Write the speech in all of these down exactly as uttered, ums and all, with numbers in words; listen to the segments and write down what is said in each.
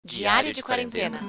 Diário de Quarentena.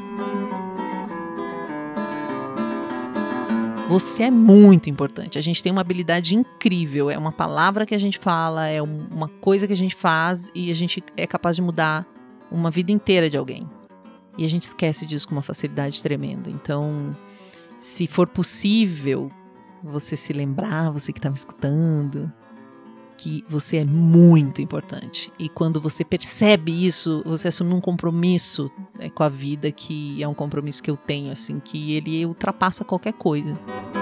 Você é muito importante. A gente tem uma habilidade incrível. É uma palavra que a gente fala, é uma coisa que a gente faz e a gente é capaz de mudar uma vida inteira de alguém. E a gente esquece disso com uma facilidade tremenda. Então, se for possível, você se lembrar, você que está me escutando, que você é muito importante. E quando você percebe isso, você assume um compromisso, né, com a vida, que é um compromisso que eu tenho, assim, que ele ultrapassa qualquer coisa.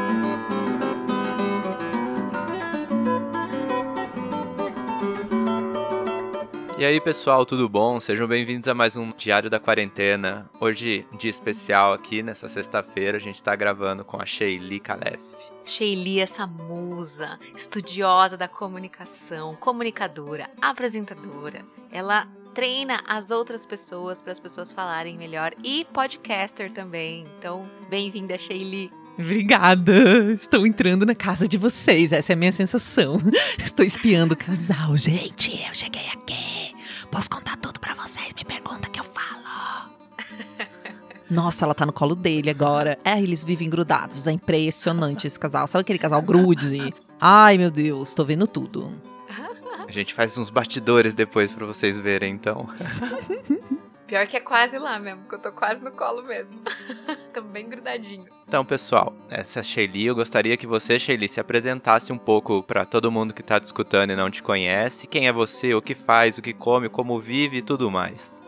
E aí, pessoal, tudo bom? Sejam bem-vindos a mais um Diário da Quarentena. Hoje, dia especial aqui, nessa sexta-feira, a gente tá gravando com a Sheili Khalef. Sheili, essa musa, estudiosa da comunicação, comunicadora, apresentadora. Ela treina as outras pessoas para as pessoas falarem melhor e podcaster também. Então, bem-vinda, Sheili. Obrigada! Estou entrando na casa de vocês, essa é a minha sensação. Estou espiando o casal. Gente, eu cheguei aqui. Posso contar tudo pra vocês? Me pergunta que eu falo. Nossa, ela tá no colo dele agora. É, eles vivem grudados. É impressionante esse casal. Sabe aquele casal grude? Ai, meu Deus, tô vendo tudo. A gente faz uns bastidores depois pra vocês verem, então. Pior que é quase lá mesmo, porque eu tô quase no colo mesmo. Tô bem grudadinho. Então, pessoal, essa é a Sheili. Eu gostaria que você, Sheili, se apresentasse um pouco pra todo mundo que tá te escutando e não te conhece. Quem é você, o que faz, o que come, como vive e tudo mais.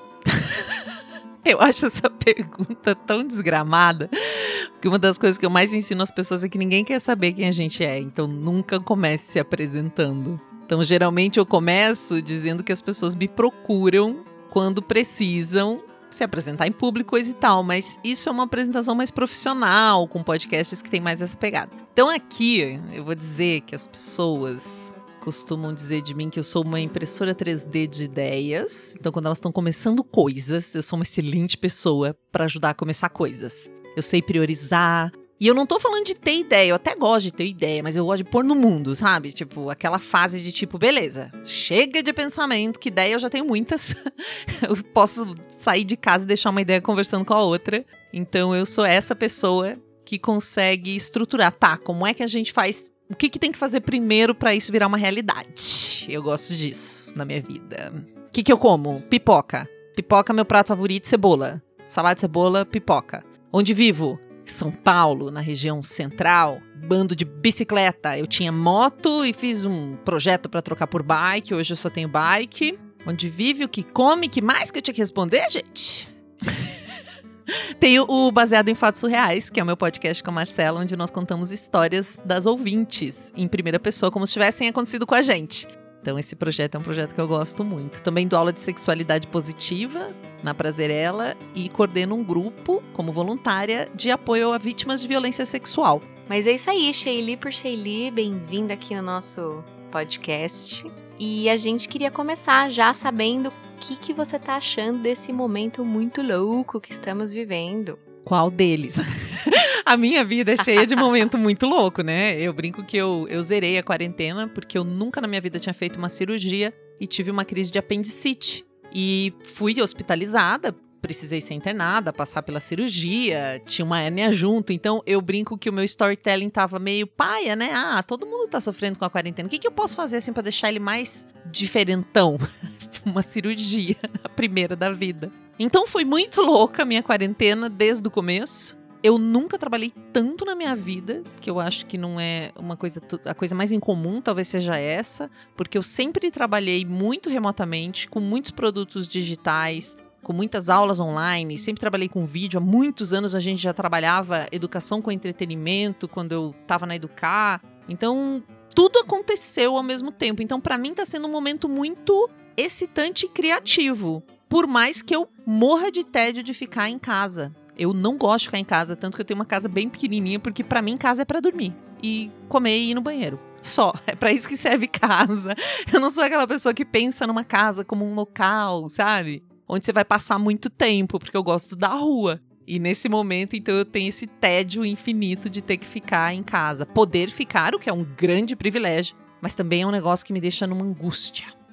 Eu acho essa pergunta tão desgramada, porque uma das coisas que eu mais ensino às pessoas é que ninguém quer saber quem a gente é, então nunca comece se apresentando. Então, geralmente eu começo dizendo que as pessoas me procuram quando precisam se apresentar em público, coisa e tal, mas isso é uma apresentação mais profissional, com podcasts que tem mais essa pegada. Então aqui, eu vou dizer que as pessoas costumam dizer de mim que eu sou uma impressora três D de ideias. Então, quando elas estão começando coisas, eu sou uma excelente pessoa para ajudar a começar coisas. Eu sei priorizar. E eu não tô falando de ter ideia, eu até gosto de ter ideia, mas eu gosto de pôr no mundo, sabe? Tipo, aquela fase de tipo, beleza, chega de pensamento, que ideia eu já tenho muitas. Eu posso sair de casa e deixar uma ideia conversando com a outra. Então, eu sou essa pessoa que consegue estruturar. Tá, como é que a gente faz... O que, que tem que fazer primeiro pra isso virar uma realidade? Eu gosto disso na minha vida. O que, que eu como? Pipoca. Pipoca é meu prato favorito, cebola. Salada de cebola, pipoca. Onde vivo? São Paulo, na região central. Bando de bicicleta. Eu tinha moto e fiz um projeto pra trocar por bike. Hoje eu só tenho bike. Onde vive, o que come, que mais que eu tinha que responder, gente? Tenho o Baseado em Fatos Surreais, que é o meu podcast com a Marcela, onde nós contamos histórias das ouvintes em primeira pessoa, como se tivessem acontecido com a gente. Então esse projeto é um projeto que eu gosto muito. Também dou aula de sexualidade positiva na Prazerela e coordeno um grupo, como voluntária, de apoio a vítimas de violência sexual. Mas é isso aí, Sheili por Sheili, bem-vinda aqui no nosso podcast. E a gente queria começar já sabendo o que, que você tá achando desse momento muito louco que estamos vivendo. Qual deles? A minha vida é cheia de momento muito louco, né? Eu brinco que eu, eu zerei a quarentena porque eu nunca na minha vida tinha feito uma cirurgia e tive uma crise de apendicite. E fui hospitalizada, precisei ser internada, passar pela cirurgia, tinha uma hérnia junto. Então eu brinco que o meu storytelling tava meio paia, né? Ah, todo mundo tá sofrendo com a quarentena. O que, que eu posso fazer assim pra deixar ele mais diferentão? Uma cirurgia, a primeira da vida. Então foi muito louca a minha quarentena desde o começo. Eu nunca trabalhei tanto na minha vida, que eu acho que não é uma coisa, a coisa mais incomum, talvez seja essa, porque eu sempre trabalhei muito remotamente, com muitos produtos digitais, com muitas aulas online, sempre trabalhei com vídeo. Há muitos anos a gente já trabalhava educação com entretenimento, quando eu estava na Educar. Então, tudo aconteceu ao mesmo tempo. Então, para mim, está sendo um momento muito excitante e criativo, por mais que eu morra de tédio de ficar em casa. Eu não gosto de ficar em casa, tanto que eu tenho uma casa bem pequenininha, porque pra mim casa é pra dormir e comer e ir no banheiro. Só, é pra isso que serve casa. Eu não sou aquela pessoa que pensa numa casa como um local, sabe? Onde você vai passar muito tempo, porque eu gosto da rua. E nesse momento, então, eu tenho esse tédio infinito de ter que ficar em casa. Poder ficar, o que é um grande privilégio, mas também é um negócio que me deixa numa angústia.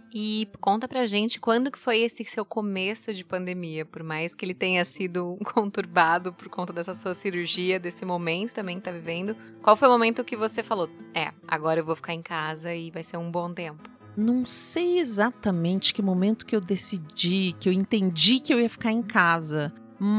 E conta pra gente quando que foi esse seu começo de pandemia, por mais que ele tenha sido conturbado por conta dessa sua cirurgia, desse momento também que tá vivendo. Qual foi o momento que você falou, é, agora eu vou ficar em casa e vai ser um bom tempo? Não sei exatamente que momento que eu decidi, que eu entendi que eu ia ficar em casa,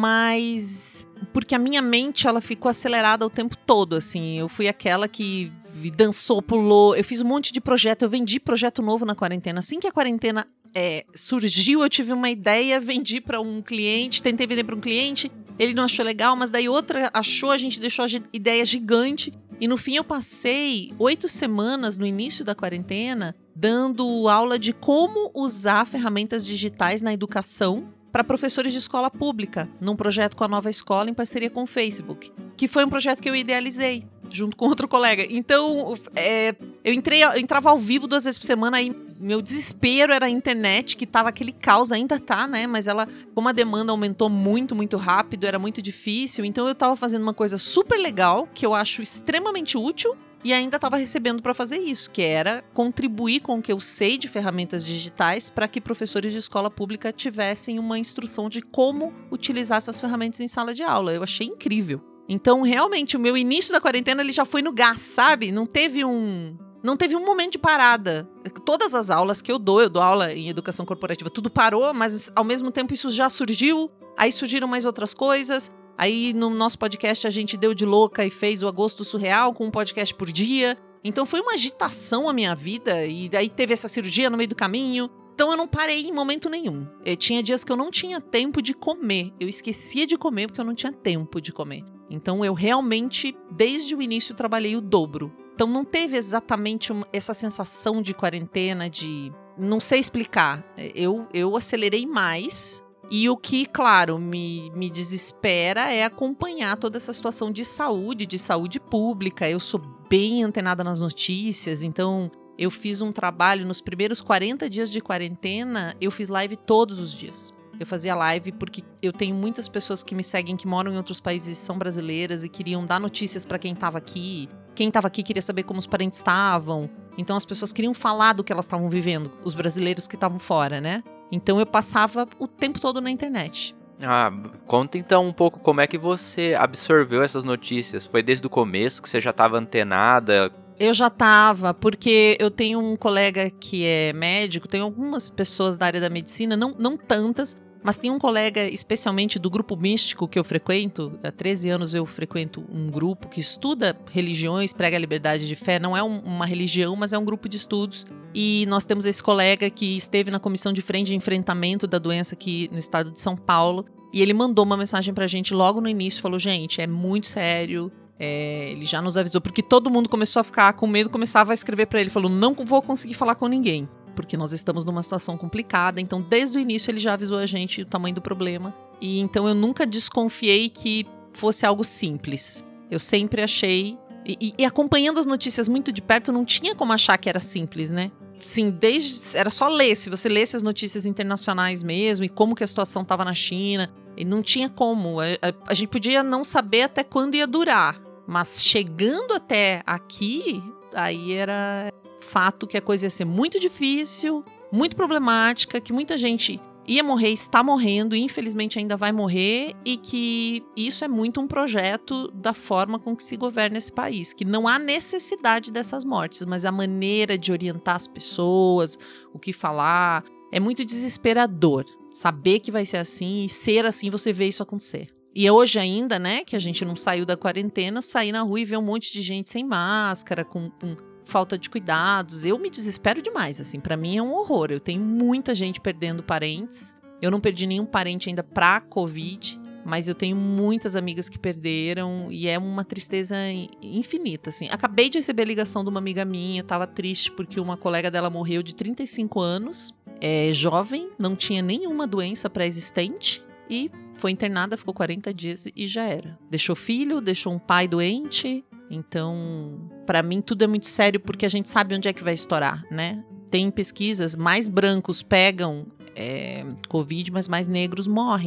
mas porque a minha mente ela ficou acelerada o tempo todo, assim. Eu fui aquela que dançou, pulou, eu fiz um monte de projeto, eu vendi projeto novo na quarentena. Assim que a quarentena é, surgiu, eu tive uma ideia, vendi para um cliente, tentei vender para um cliente, ele não achou legal, mas daí outra achou, a gente deixou a ideia gigante. E no fim eu passei oito semanas no início da quarentena dando aula de como usar ferramentas digitais na educação para professores de escola pública, num projeto com a Nova Escola em parceria com o Facebook, que foi um projeto que eu idealizei, junto com outro colega. Então, é, eu, entrei, eu entrava ao vivo duas vezes por semana, aí meu desespero era a internet, que tava aquele caos, ainda tá, né? Mas ela, como a demanda aumentou muito, muito rápido, era muito difícil, então eu tava fazendo uma coisa super legal, que eu acho extremamente útil, e ainda estava recebendo para fazer isso, que era contribuir com o que eu sei de ferramentas digitais para que professores de escola pública tivessem uma instrução de como utilizar essas ferramentas em sala de aula. Eu achei incrível. Então, realmente, o meu início da quarentena ele já foi no gás, sabe? Não teve um... Não teve um momento de parada. Todas as aulas que eu dou, eu dou aula em educação corporativa, tudo parou, mas ao mesmo tempo isso já surgiu, aí surgiram mais outras coisas. Aí no nosso podcast a gente deu de louca e fez o Agosto Surreal com um podcast por dia. Então foi uma agitação a minha vida e aí teve essa cirurgia no meio do caminho. Então eu não parei em momento nenhum. Eu tinha dias que eu não tinha tempo de comer. Eu esquecia de comer porque eu não tinha tempo de comer. Então eu realmente, desde o início, trabalhei o dobro. Então não teve exatamente uma, essa sensação de quarentena, de... Não sei explicar. Eu, eu acelerei mais... E o que, claro, me, me desespera é acompanhar toda essa situação de saúde, de saúde pública. Eu sou bem antenada nas notícias, então eu fiz um trabalho nos primeiros quarenta dias de quarentena, eu fiz live todos os dias. Eu fazia live porque eu tenho muitas pessoas que me seguem, que moram em outros países, são brasileiras e queriam dar notícias para quem estava aqui. Quem estava aqui queria saber como os parentes estavam. Então as pessoas queriam falar do que elas estavam vivendo, os brasileiros que estavam fora, né? Então eu passava o tempo todo na internet. Ah, conta então um pouco como é que você absorveu essas notícias. Foi desde o começo que você já estava antenada? Eu já estava, porque eu tenho um colega que é médico, tem algumas pessoas da área da medicina, não, não tantas, mas tem um colega especialmente do grupo místico que eu frequento. Há treze anos eu frequento um grupo que estuda religiões, prega a liberdade de fé. Não é um, uma religião, mas é um grupo de estudos. E nós temos esse colega que esteve na comissão de frente de enfrentamento da doença aqui no estado de São Paulo. E ele mandou uma mensagem pra gente logo no início, falou, gente, é muito sério. É, ele já nos avisou, porque todo mundo começou a ficar com medo, começava a escrever pra ele, falou, não vou conseguir falar com ninguém, porque nós estamos numa situação complicada. Então, desde o início, ele já avisou a gente o tamanho do problema. E então, eu nunca desconfiei que fosse algo simples. Eu sempre achei... E, e, e acompanhando as notícias muito de perto, não tinha como achar que era simples, né? Sim, desde... Era só ler. Se você lesse as notícias internacionais mesmo, e como que a situação estava na China, e não tinha como. A, a, a gente podia não saber até quando ia durar. Mas chegando até aqui, aí era... fato que a coisa ia ser muito difícil, muito problemática, que muita gente ia morrer, está morrendo, e infelizmente ainda vai morrer, e que isso é muito um projeto da forma com que se governa esse país, que não há necessidade dessas mortes, mas a maneira de orientar as pessoas, o que falar, é muito desesperador. Saber que vai ser assim e ser assim, você vê isso acontecer. E hoje ainda, né, que a gente não saiu da quarentena, sair na rua e ver um monte de gente sem máscara, com... com falta de cuidados, eu me desespero demais, assim, pra mim é um horror. Eu tenho muita gente perdendo parentes, eu não perdi nenhum parente ainda pra Covid, mas eu tenho muitas amigas que perderam e é uma tristeza infinita, assim. Acabei de receber a ligação de uma amiga minha, tava triste porque uma colega dela morreu de trinta e cinco anos, é jovem, não tinha nenhuma doença pré-existente e foi internada, ficou quarenta dias e já era. Deixou filho, deixou um pai doente. Então, para mim, tudo é muito sério porque a gente sabe onde é que vai estourar, né? Tem pesquisas, mais brancos pegam é, Covid, mas mais negros morrem.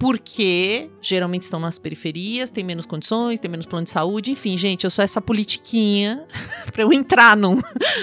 porque geralmente estão nas periferias, tem menos condições, tem menos plano de saúde, enfim, gente, eu sou essa politiquinha pra eu entrar num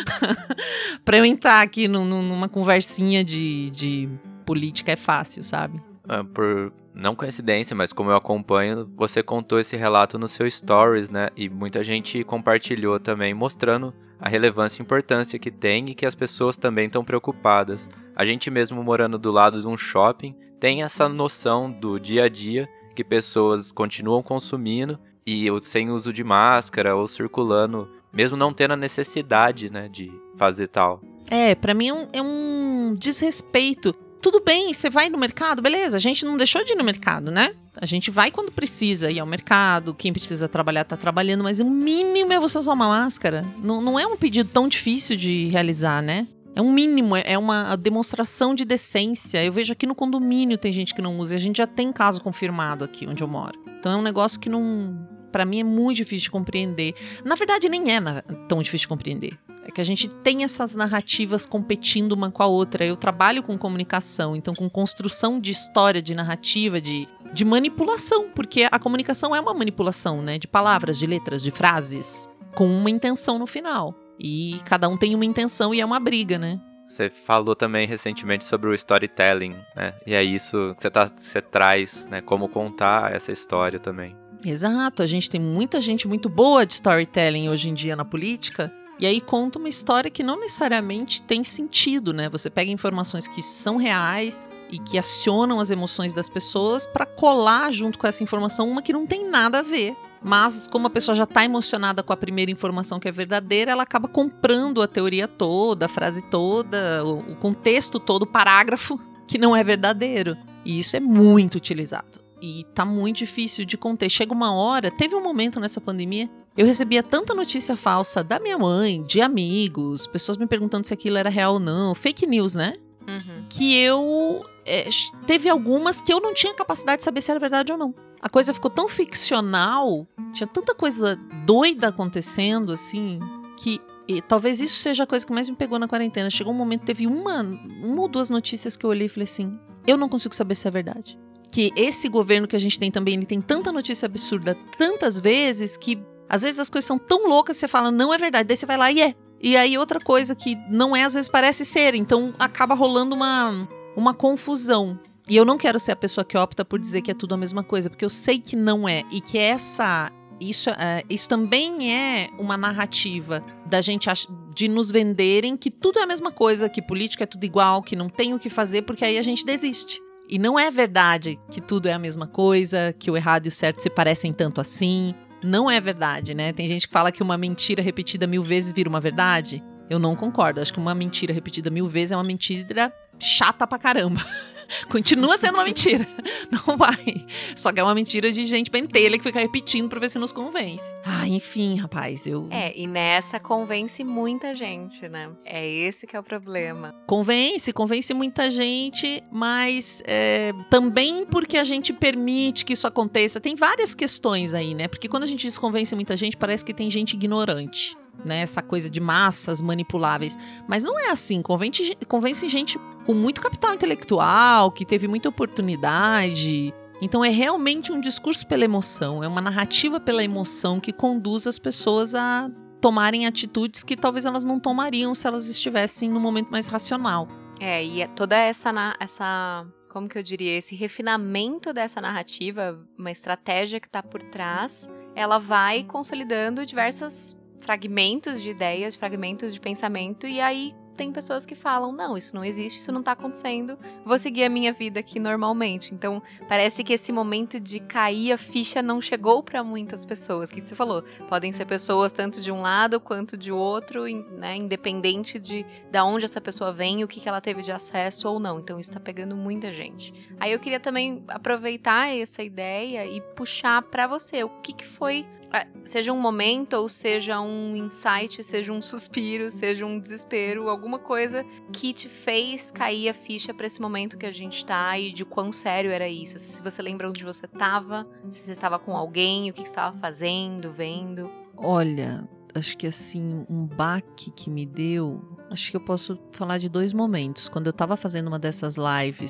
pra eu entrar aqui num, numa conversinha de, de política é fácil, sabe? Ah, por não coincidência, mas como eu acompanho, você contou esse relato no seu stories, né? E muita gente compartilhou também, mostrando a relevância e importância que tem e que as pessoas também estão preocupadas. A gente mesmo morando do lado de um shopping tem essa noção do dia a dia que pessoas continuam consumindo e sem uso de máscara ou circulando, mesmo não tendo a necessidade, né, de fazer tal. É, pra mim é um, é um desrespeito. Tudo bem, você vai no mercado, beleza, a gente não deixou de ir no mercado, né? A gente vai quando precisa ir ao mercado, quem precisa trabalhar tá trabalhando, mas o mínimo é você usar uma máscara. Não, não é um pedido tão difícil de realizar, né? É um mínimo, é uma demonstração de decência. Eu vejo aqui no condomínio tem gente que não usa, e a gente já tem caso confirmado aqui onde eu moro. Então é um negócio que não, pra mim é muito difícil de compreender. Na verdade nem é na, tão difícil de compreender. É que a gente tem essas narrativas competindo uma com a outra. Eu trabalho com comunicação, então com construção de história, de narrativa, de, de manipulação, porque a comunicação é uma manipulação, né? De palavras, de letras, de frases, com uma intenção no final. E cada um tem uma intenção e é uma briga, né? Você falou também recentemente sobre o storytelling, né? E é isso que você, tá, você traz, né? Como contar essa história também. Exato, a gente tem muita gente muito boa de storytelling hoje em dia na política. E aí conta uma história que não necessariamente tem sentido, né? Você pega informações que são reais e que acionam as emoções das pessoas para colar junto com essa informação uma que não tem nada a ver. Mas como a pessoa já está emocionada com a primeira informação que é verdadeira, ela acaba comprando a teoria toda, a frase toda, o contexto todo, o parágrafo que não é verdadeiro. E isso é muito utilizado. E tá muito difícil de conter. Chega uma hora, teve um momento nessa pandemia, eu recebia tanta notícia falsa da minha mãe, de amigos, pessoas me perguntando se aquilo era real ou não, fake news, né? Uhum. Que eu... É, teve algumas que eu não tinha capacidade de saber se era verdade ou não. A coisa ficou tão ficcional, tinha tanta coisa doida acontecendo, assim, que e, talvez isso seja a coisa que mais me pegou na quarentena. Chegou um momento, teve uma, uma ou duas notícias que eu olhei e falei assim, eu não consigo saber se é verdade. Que esse governo que a gente tem também, ele tem tanta notícia absurda tantas vezes que às vezes as coisas são tão loucas que você fala, não é verdade, daí você vai lá e é. E aí outra coisa que não é, às vezes parece ser, então acaba rolando uma, uma confusão. E eu não quero ser a pessoa que opta por dizer que é tudo a mesma coisa, porque eu sei que não é, e que essa, isso, é, isso também é uma narrativa da gente ach, de nos venderem que tudo é a mesma coisa, que política é tudo igual, que não tem o que fazer, porque aí a gente desiste. E não é verdade que tudo é a mesma coisa, que o errado e o certo se parecem tanto assim. Não é verdade, né? Tem gente que fala que uma mentira repetida mil vezes vira uma verdade. Eu não concordo. Acho que uma mentira repetida mil vezes é uma mentira chata pra caramba. Continua sendo uma mentira. Não vai. Só que é uma mentira de gente pentelha que fica repetindo pra ver se nos convence. Ah, enfim, rapaz, eu... É, e nessa convence muita gente, né? É esse que é o problema. Convence, convence muita gente, mas é, também porque a gente permite que isso aconteça. Tem várias questões aí, né? Porque quando a gente diz convence muita gente, parece que tem gente ignorante. Né, essa coisa de massas manipuláveis. Mas não é assim. Convence, convence gente com muito capital intelectual, que teve muita oportunidade. Então é realmente um discurso pela emoção, é uma narrativa pela emoção que conduz as pessoas a tomarem atitudes que talvez elas não tomariam se elas estivessem no momento mais racional. É, e toda essa, essa, como que eu diria, esse refinamento dessa narrativa, uma estratégia que está por trás, ela vai consolidando diversas fragmentos de ideias, fragmentos de pensamento, e aí tem pessoas que falam, não, isso não existe, isso não tá acontecendo, vou seguir a minha vida aqui normalmente. Então, parece que esse momento de cair a ficha não chegou pra muitas pessoas, que você falou, podem ser pessoas tanto de um lado quanto de outro, né, independente de, de onde essa pessoa vem, o que, que ela teve de acesso ou não. Então, isso tá pegando muita gente. Aí eu queria também aproveitar essa ideia e puxar pra você, o que que foi, seja um momento, ou seja um insight, seja um suspiro, seja um desespero, alguma coisa que te fez cair a ficha pra esse momento que a gente tá e de quão sério era isso. Se você lembra onde você tava, se você estava com alguém, o que você estava fazendo, vendo. Olha, acho que assim, um baque que me deu, acho que eu posso falar de dois momentos. Quando eu tava fazendo uma dessas lives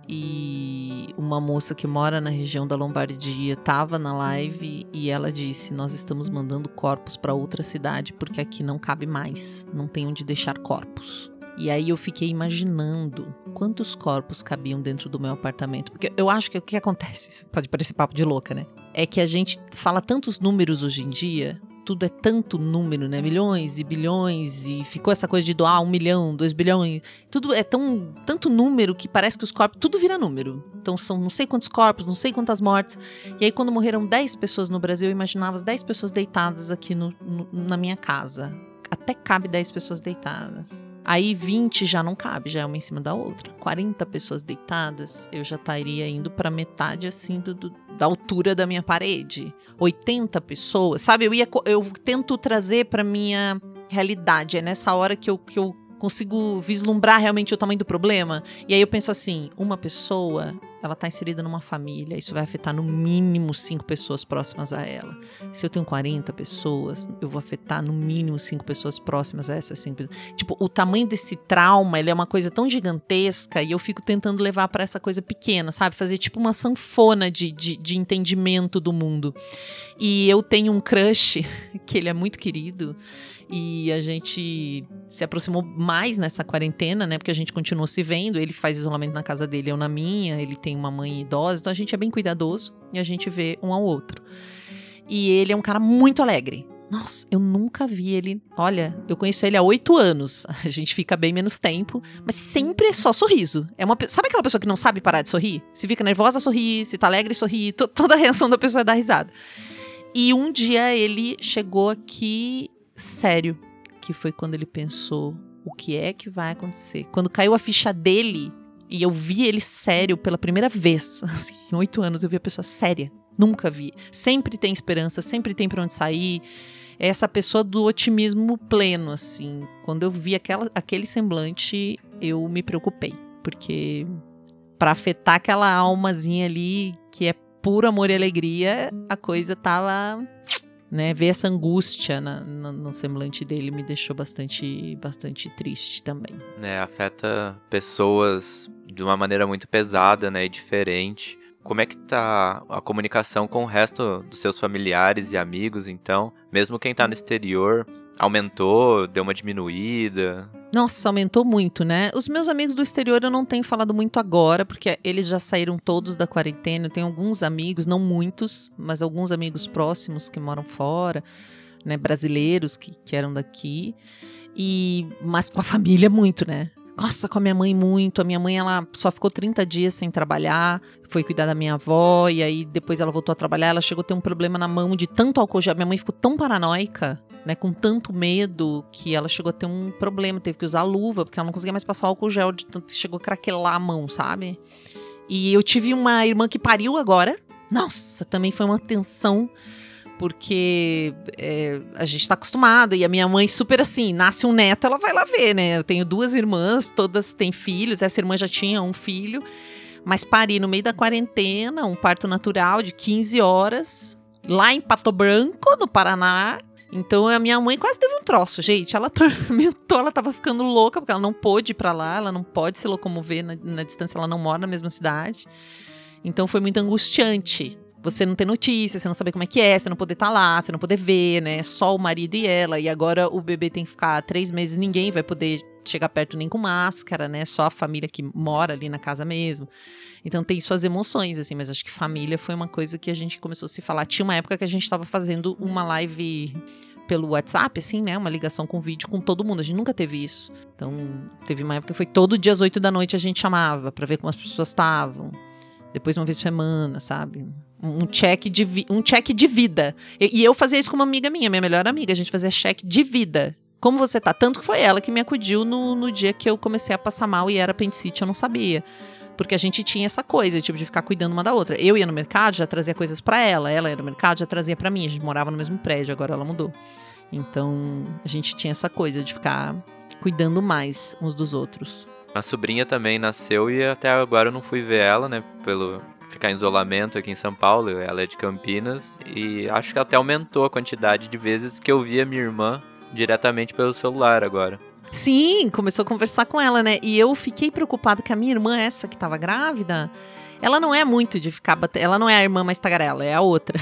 e uma moça que mora na região da Lombardia estava na live e ela disse: nós estamos mandando corpos para outra cidade porque aqui não cabe mais, não tem onde deixar corpos. E aí eu fiquei imaginando quantos corpos cabiam dentro do meu apartamento. Porque eu acho que o que acontece, pode parecer papo de louca, né? É que a gente fala tantos números hoje em dia, tudo é tanto número, né? Milhões e bilhões, e ficou essa coisa de doar um milhão, dois bilhões. Tudo é tão, tanto número que parece que os corpos, tudo vira número. Então são não sei quantos corpos, não sei quantas mortes. E aí quando morreram dez pessoas no Brasil, eu imaginava as dez pessoas deitadas aqui no, no, na minha casa. Até cabe dez pessoas deitadas. Aí vinte já não cabe, já é uma em cima da outra. quarenta pessoas deitadas, eu já estaria indo para metade assim do, do, da altura da minha parede. oitenta pessoas, sabe? Eu, ia, eu tento trazer para minha realidade. É nessa hora que eu, que eu consigo vislumbrar realmente o tamanho do problema. E aí eu penso assim, uma pessoa, ela está inserida numa família, isso vai afetar no mínimo cinco pessoas próximas a ela. Se eu tenho quarenta pessoas, eu vou afetar no mínimo cinco pessoas próximas a essas cinco pessoas. Tipo, o tamanho desse trauma, ele é uma coisa tão gigantesca e eu fico tentando levar para essa coisa pequena, sabe? Fazer tipo uma sanfona de, de, de entendimento do mundo. E eu tenho um crush, que ele é muito querido, e a gente se aproximou mais nessa quarentena, né? Porque a gente continuou se vendo, ele faz isolamento na casa dele, eu na minha, ele tem uma mãe idosa, então a gente é bem cuidadoso e a gente vê um ao outro. E ele é um cara muito alegre. Nossa, eu nunca vi ele... Olha, eu conheço ele há oito anos, a gente fica bem menos tempo, mas sempre é só sorriso. É uma, sabe aquela pessoa que não sabe parar de sorrir? Se fica nervosa, sorri, se tá alegre, sorri, to, toda a reação da pessoa é dar risada. E um dia ele chegou aqui... sério, que foi quando ele pensou o que é que vai acontecer. Quando caiu a ficha dele e eu vi ele sério pela primeira vez, assim, em oito anos eu vi a pessoa séria, nunca vi. Sempre tem esperança, sempre tem pra onde sair. É essa pessoa do otimismo pleno, assim. Quando eu vi aquela, aquele semblante, eu me preocupei, porque pra afetar aquela almazinha ali que é puro amor e alegria, a coisa tava... Né, ver essa angústia na, na, no semblante dele me deixou bastante, bastante triste também. É, afeta pessoas de uma maneira muito pesada, né, e diferente. Como é que tá a comunicação com o resto dos seus familiares e amigos, então? Mesmo quem tá no exterior, aumentou, deu uma diminuída? Nossa, aumentou muito, né? Os meus amigos do exterior eu não tenho falado muito agora, porque eles já saíram todos da quarentena. Eu tenho alguns amigos, não muitos, mas alguns amigos próximos que moram fora, né? Brasileiros que, que eram daqui. E, mas com a família muito, né? Nossa, com a minha mãe muito. A minha mãe, ela só ficou trinta dias sem trabalhar, foi cuidar da minha avó, e aí depois ela voltou a trabalhar, ela chegou a ter um problema na mão de tanto álcool gel. Minha mãe ficou tão paranoica, né, com tanto medo, que ela chegou a ter um problema, teve que usar luva, porque ela não conseguia mais passar álcool gel, de tanto que chegou a craquelar a mão, sabe? E eu tive uma irmã que pariu agora. Nossa, também foi uma tensão, porque é, a gente tá acostumado, e a minha mãe super assim, nasce um neto, ela vai lá ver, né? Eu tenho duas irmãs, todas têm filhos, essa irmã já tinha um filho, mas pari no meio da quarentena, um parto natural de quinze horas, lá em Pato Branco, no Paraná. Então a minha mãe quase teve um troço, gente, ela atormentou, ela tava ficando louca, porque ela não pôde ir pra lá, ela não pode se locomover na, na distância, ela não mora na mesma cidade, então foi muito angustiante. Você não ter notícia, você não saber como é que é, você não poder estar lá, você não poder ver, né? Só o marido e ela. E agora o bebê tem que ficar três meses, ninguém vai poder chegar perto nem com máscara, né? Só a família que mora ali na casa mesmo. Então tem suas emoções, assim, mas acho que família foi uma coisa que a gente começou a se falar. Tinha uma época que a gente estava fazendo uma live pelo WhatsApp, assim, né? Uma ligação com vídeo com todo mundo. A gente nunca teve isso. Então teve uma época que foi todo dia às oito da noite a gente chamava pra ver como as pessoas estavam. Depois uma vez por semana, sabe? Um check de, vi- um check de vida. E, e eu fazia isso com uma amiga minha, minha melhor amiga. A gente fazia check de vida. Como você tá? Tanto que foi ela que me acudiu no, no dia que eu comecei a passar mal e era apendicite, eu não sabia. Porque a gente tinha essa coisa, tipo, de ficar cuidando uma da outra. Eu ia no mercado, já trazia coisas pra ela. Ela ia no mercado, já trazia pra mim. A gente morava no mesmo prédio, agora ela mudou. Então, a gente tinha essa coisa de ficar cuidando mais uns dos outros. A sobrinha também nasceu e até agora eu não fui ver ela, né? Pelo ficar em isolamento aqui em São Paulo. Ela é de Campinas e acho que até aumentou a quantidade de vezes que eu via minha irmã diretamente pelo celular agora. Sim, começou a conversar com ela, né? E eu fiquei preocupada que a minha irmã, essa que tava grávida, ela não é muito de ficar batendo. Ela não é a irmã mais tagarela, é a outra.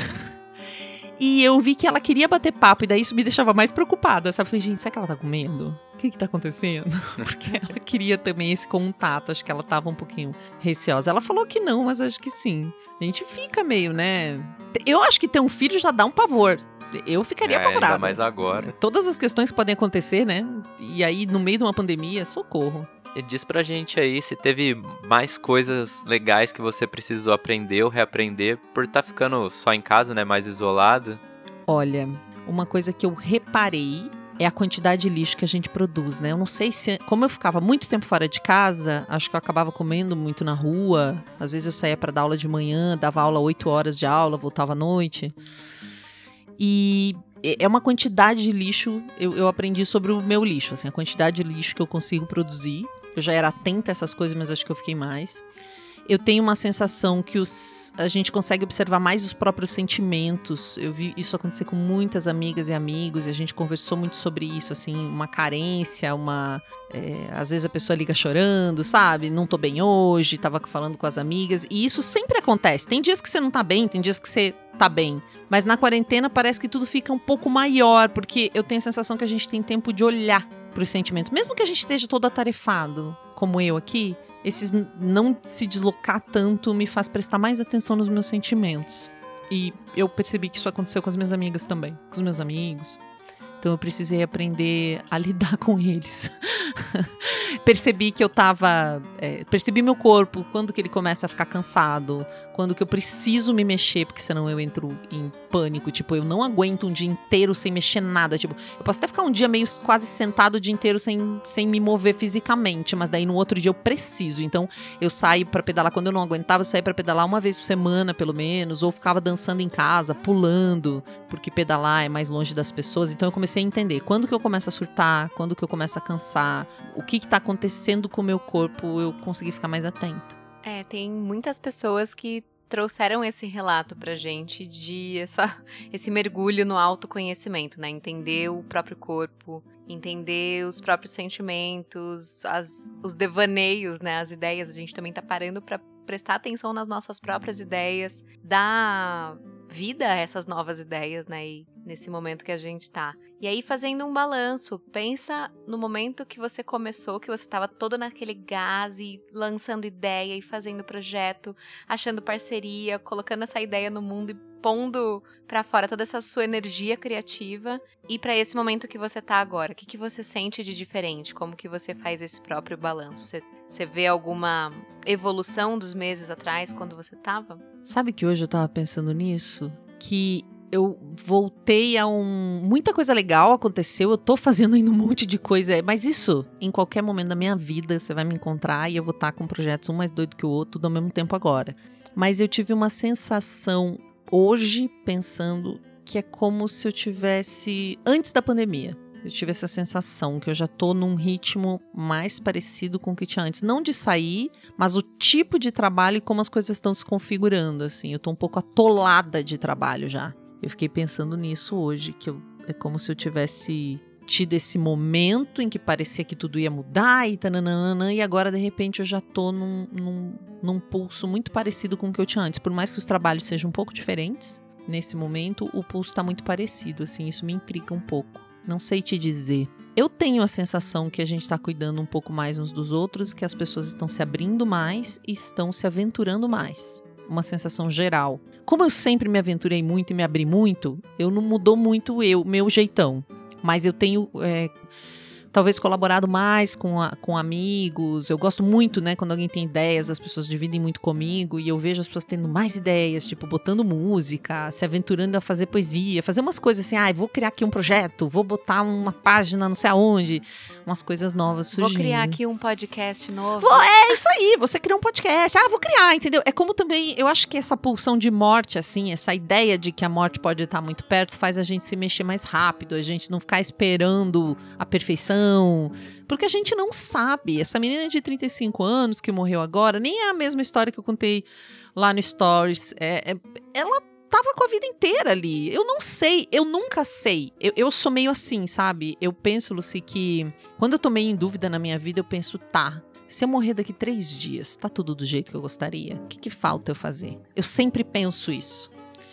E eu vi que ela queria bater papo, e daí isso me deixava mais preocupada, sabe? Falei, gente, será que ela tá com medo? O que que tá acontecendo? Porque ela queria também esse contato, acho que ela tava um pouquinho receosa. Ela falou que não, mas acho que sim. A gente fica meio, né? Eu acho que ter um filho já dá um pavor. Eu ficaria é, apavorada. Ainda mais agora. Todas as questões que podem acontecer, né? E aí, no meio de uma pandemia, socorro. E diz pra gente aí se teve mais coisas legais que você precisou aprender ou reaprender por estar tá ficando só em casa, né? Mais isolado. Olha, uma coisa que eu reparei é a quantidade de lixo que a gente produz, né? Eu não sei se... Como eu ficava muito tempo fora de casa, acho que eu acabava comendo muito na rua. Às vezes eu saía pra dar aula de manhã, dava aula oito horas de aula, voltava à noite. E é uma quantidade de lixo, eu, eu aprendi sobre o meu lixo, assim, a quantidade de lixo que eu consigo produzir. Eu já era atenta a essas coisas, mas acho que eu fiquei mais. Eu tenho uma sensação que os, a gente consegue observar mais os próprios sentimentos. Eu vi isso acontecer com muitas amigas e amigos, e a gente conversou muito sobre isso, assim, uma carência, uma... É, às vezes a pessoa liga chorando, sabe? Não tô bem hoje, tava falando com as amigas. E isso sempre acontece. Tem dias que você não tá bem, tem dias que você tá bem. Mas na quarentena parece que tudo fica um pouco maior, porque eu tenho a sensação que a gente tem tempo de olhar para os sentimentos. Mesmo que a gente esteja todo atarefado, como eu aqui, esses não se deslocar tanto me faz prestar mais atenção nos meus sentimentos. E eu percebi que isso aconteceu com as minhas amigas também, com os meus amigos. Então eu precisei aprender a lidar com eles. Percebi que eu tava... É, percebi meu corpo, quando que ele começa a ficar cansado, quando que eu preciso me mexer, porque senão eu entro em pânico. Tipo, eu não aguento um dia inteiro sem mexer nada. Tipo, eu posso até ficar um dia meio quase sentado o dia inteiro sem, sem me mover fisicamente, mas daí no outro dia eu preciso. Então eu saio pra pedalar. Quando eu não aguentava, eu saía pra pedalar uma vez por semana, pelo menos, ou ficava dançando em casa, pulando, porque pedalar é mais longe das pessoas. Então eu comecei a entender quando que eu começo a surtar, quando que eu começo a cansar, o que que tá acontecendo com o meu corpo, eu consegui ficar mais atento. É, tem muitas pessoas que trouxeram esse relato pra gente de essa, esse mergulho no autoconhecimento, né? Entender o próprio corpo, entender os próprios sentimentos, as, os devaneios, né? As ideias. A gente também tá parando pra prestar atenção nas nossas próprias ideias, dar vida a essas novas ideias, né? E nesse momento que a gente tá. E aí, fazendo um balanço, pensa no momento que você começou, que você tava todo naquele gás e lançando ideia e fazendo projeto, achando parceria, colocando essa ideia no mundo e pondo pra fora toda essa sua energia criativa, e pra esse momento que você tá agora. O que, que você sente de diferente? Como que você faz esse próprio balanço? Você, você vê alguma evolução dos meses atrás, quando você tava? Sabe que hoje eu tava pensando nisso? Que eu voltei a um... Muita coisa legal aconteceu, eu tô fazendo ainda um monte de coisa, mas isso, em qualquer momento da minha vida, você vai me encontrar e eu vou estar com projetos um mais doido que o outro, tudo ao mesmo tempo agora. Mas eu tive uma sensação hoje, pensando, que é como se eu tivesse... Antes da pandemia, eu tive essa sensação que eu já tô num ritmo mais parecido com o que tinha antes. Não de sair, mas o tipo de trabalho e como as coisas estão se configurando, assim. Eu tô um pouco atolada de trabalho já. Eu fiquei pensando nisso hoje, que eu, é como se eu tivesse tido esse momento em que parecia que tudo ia mudar e tananana, e agora, de repente, eu já tô num, num, num pulso muito parecido com o que eu tinha antes. Por mais que os trabalhos sejam um pouco diferentes, nesse momento, o pulso tá muito parecido, assim, isso me intriga um pouco. Não sei te dizer. Eu tenho a sensação que a gente tá cuidando um pouco mais uns dos outros, que as pessoas estão se abrindo mais e estão se aventurando mais. Uma sensação geral. Como eu sempre me aventurei muito e me abri muito, eu não mudou muito eu, meu jeitão. Mas eu tenho, é, talvez, colaborado mais com, a, com amigos. Eu gosto muito, né, quando alguém tem ideias, as pessoas dividem muito comigo. E eu vejo as pessoas tendo mais ideias, tipo, botando música, se aventurando a fazer poesia. Fazer umas coisas assim, ah, vou criar aqui um projeto, vou botar uma página não sei aonde. Umas coisas novas surgindo. Vou criar aqui um podcast novo. Vou, é isso aí, você criou um podcast. Ah, vou criar, entendeu? É como também, eu acho que essa pulsão de morte, assim, essa ideia de que a morte pode estar muito perto, faz a gente se mexer mais rápido, a gente não ficar esperando a perfeição, porque a gente não sabe. Essa menina de trinta e cinco anos que morreu agora, nem é a mesma história que eu contei lá no Stories. É, é, ela tava com a vida inteira ali. Eu não sei, eu nunca sei. Eu, eu sou meio assim, sabe? Eu penso, Lucy, que quando eu tô meio em dúvida na minha vida, eu penso, tá, se eu morrer daqui três dias, tá tudo do jeito que eu gostaria? O que que falta eu fazer? Eu sempre penso isso.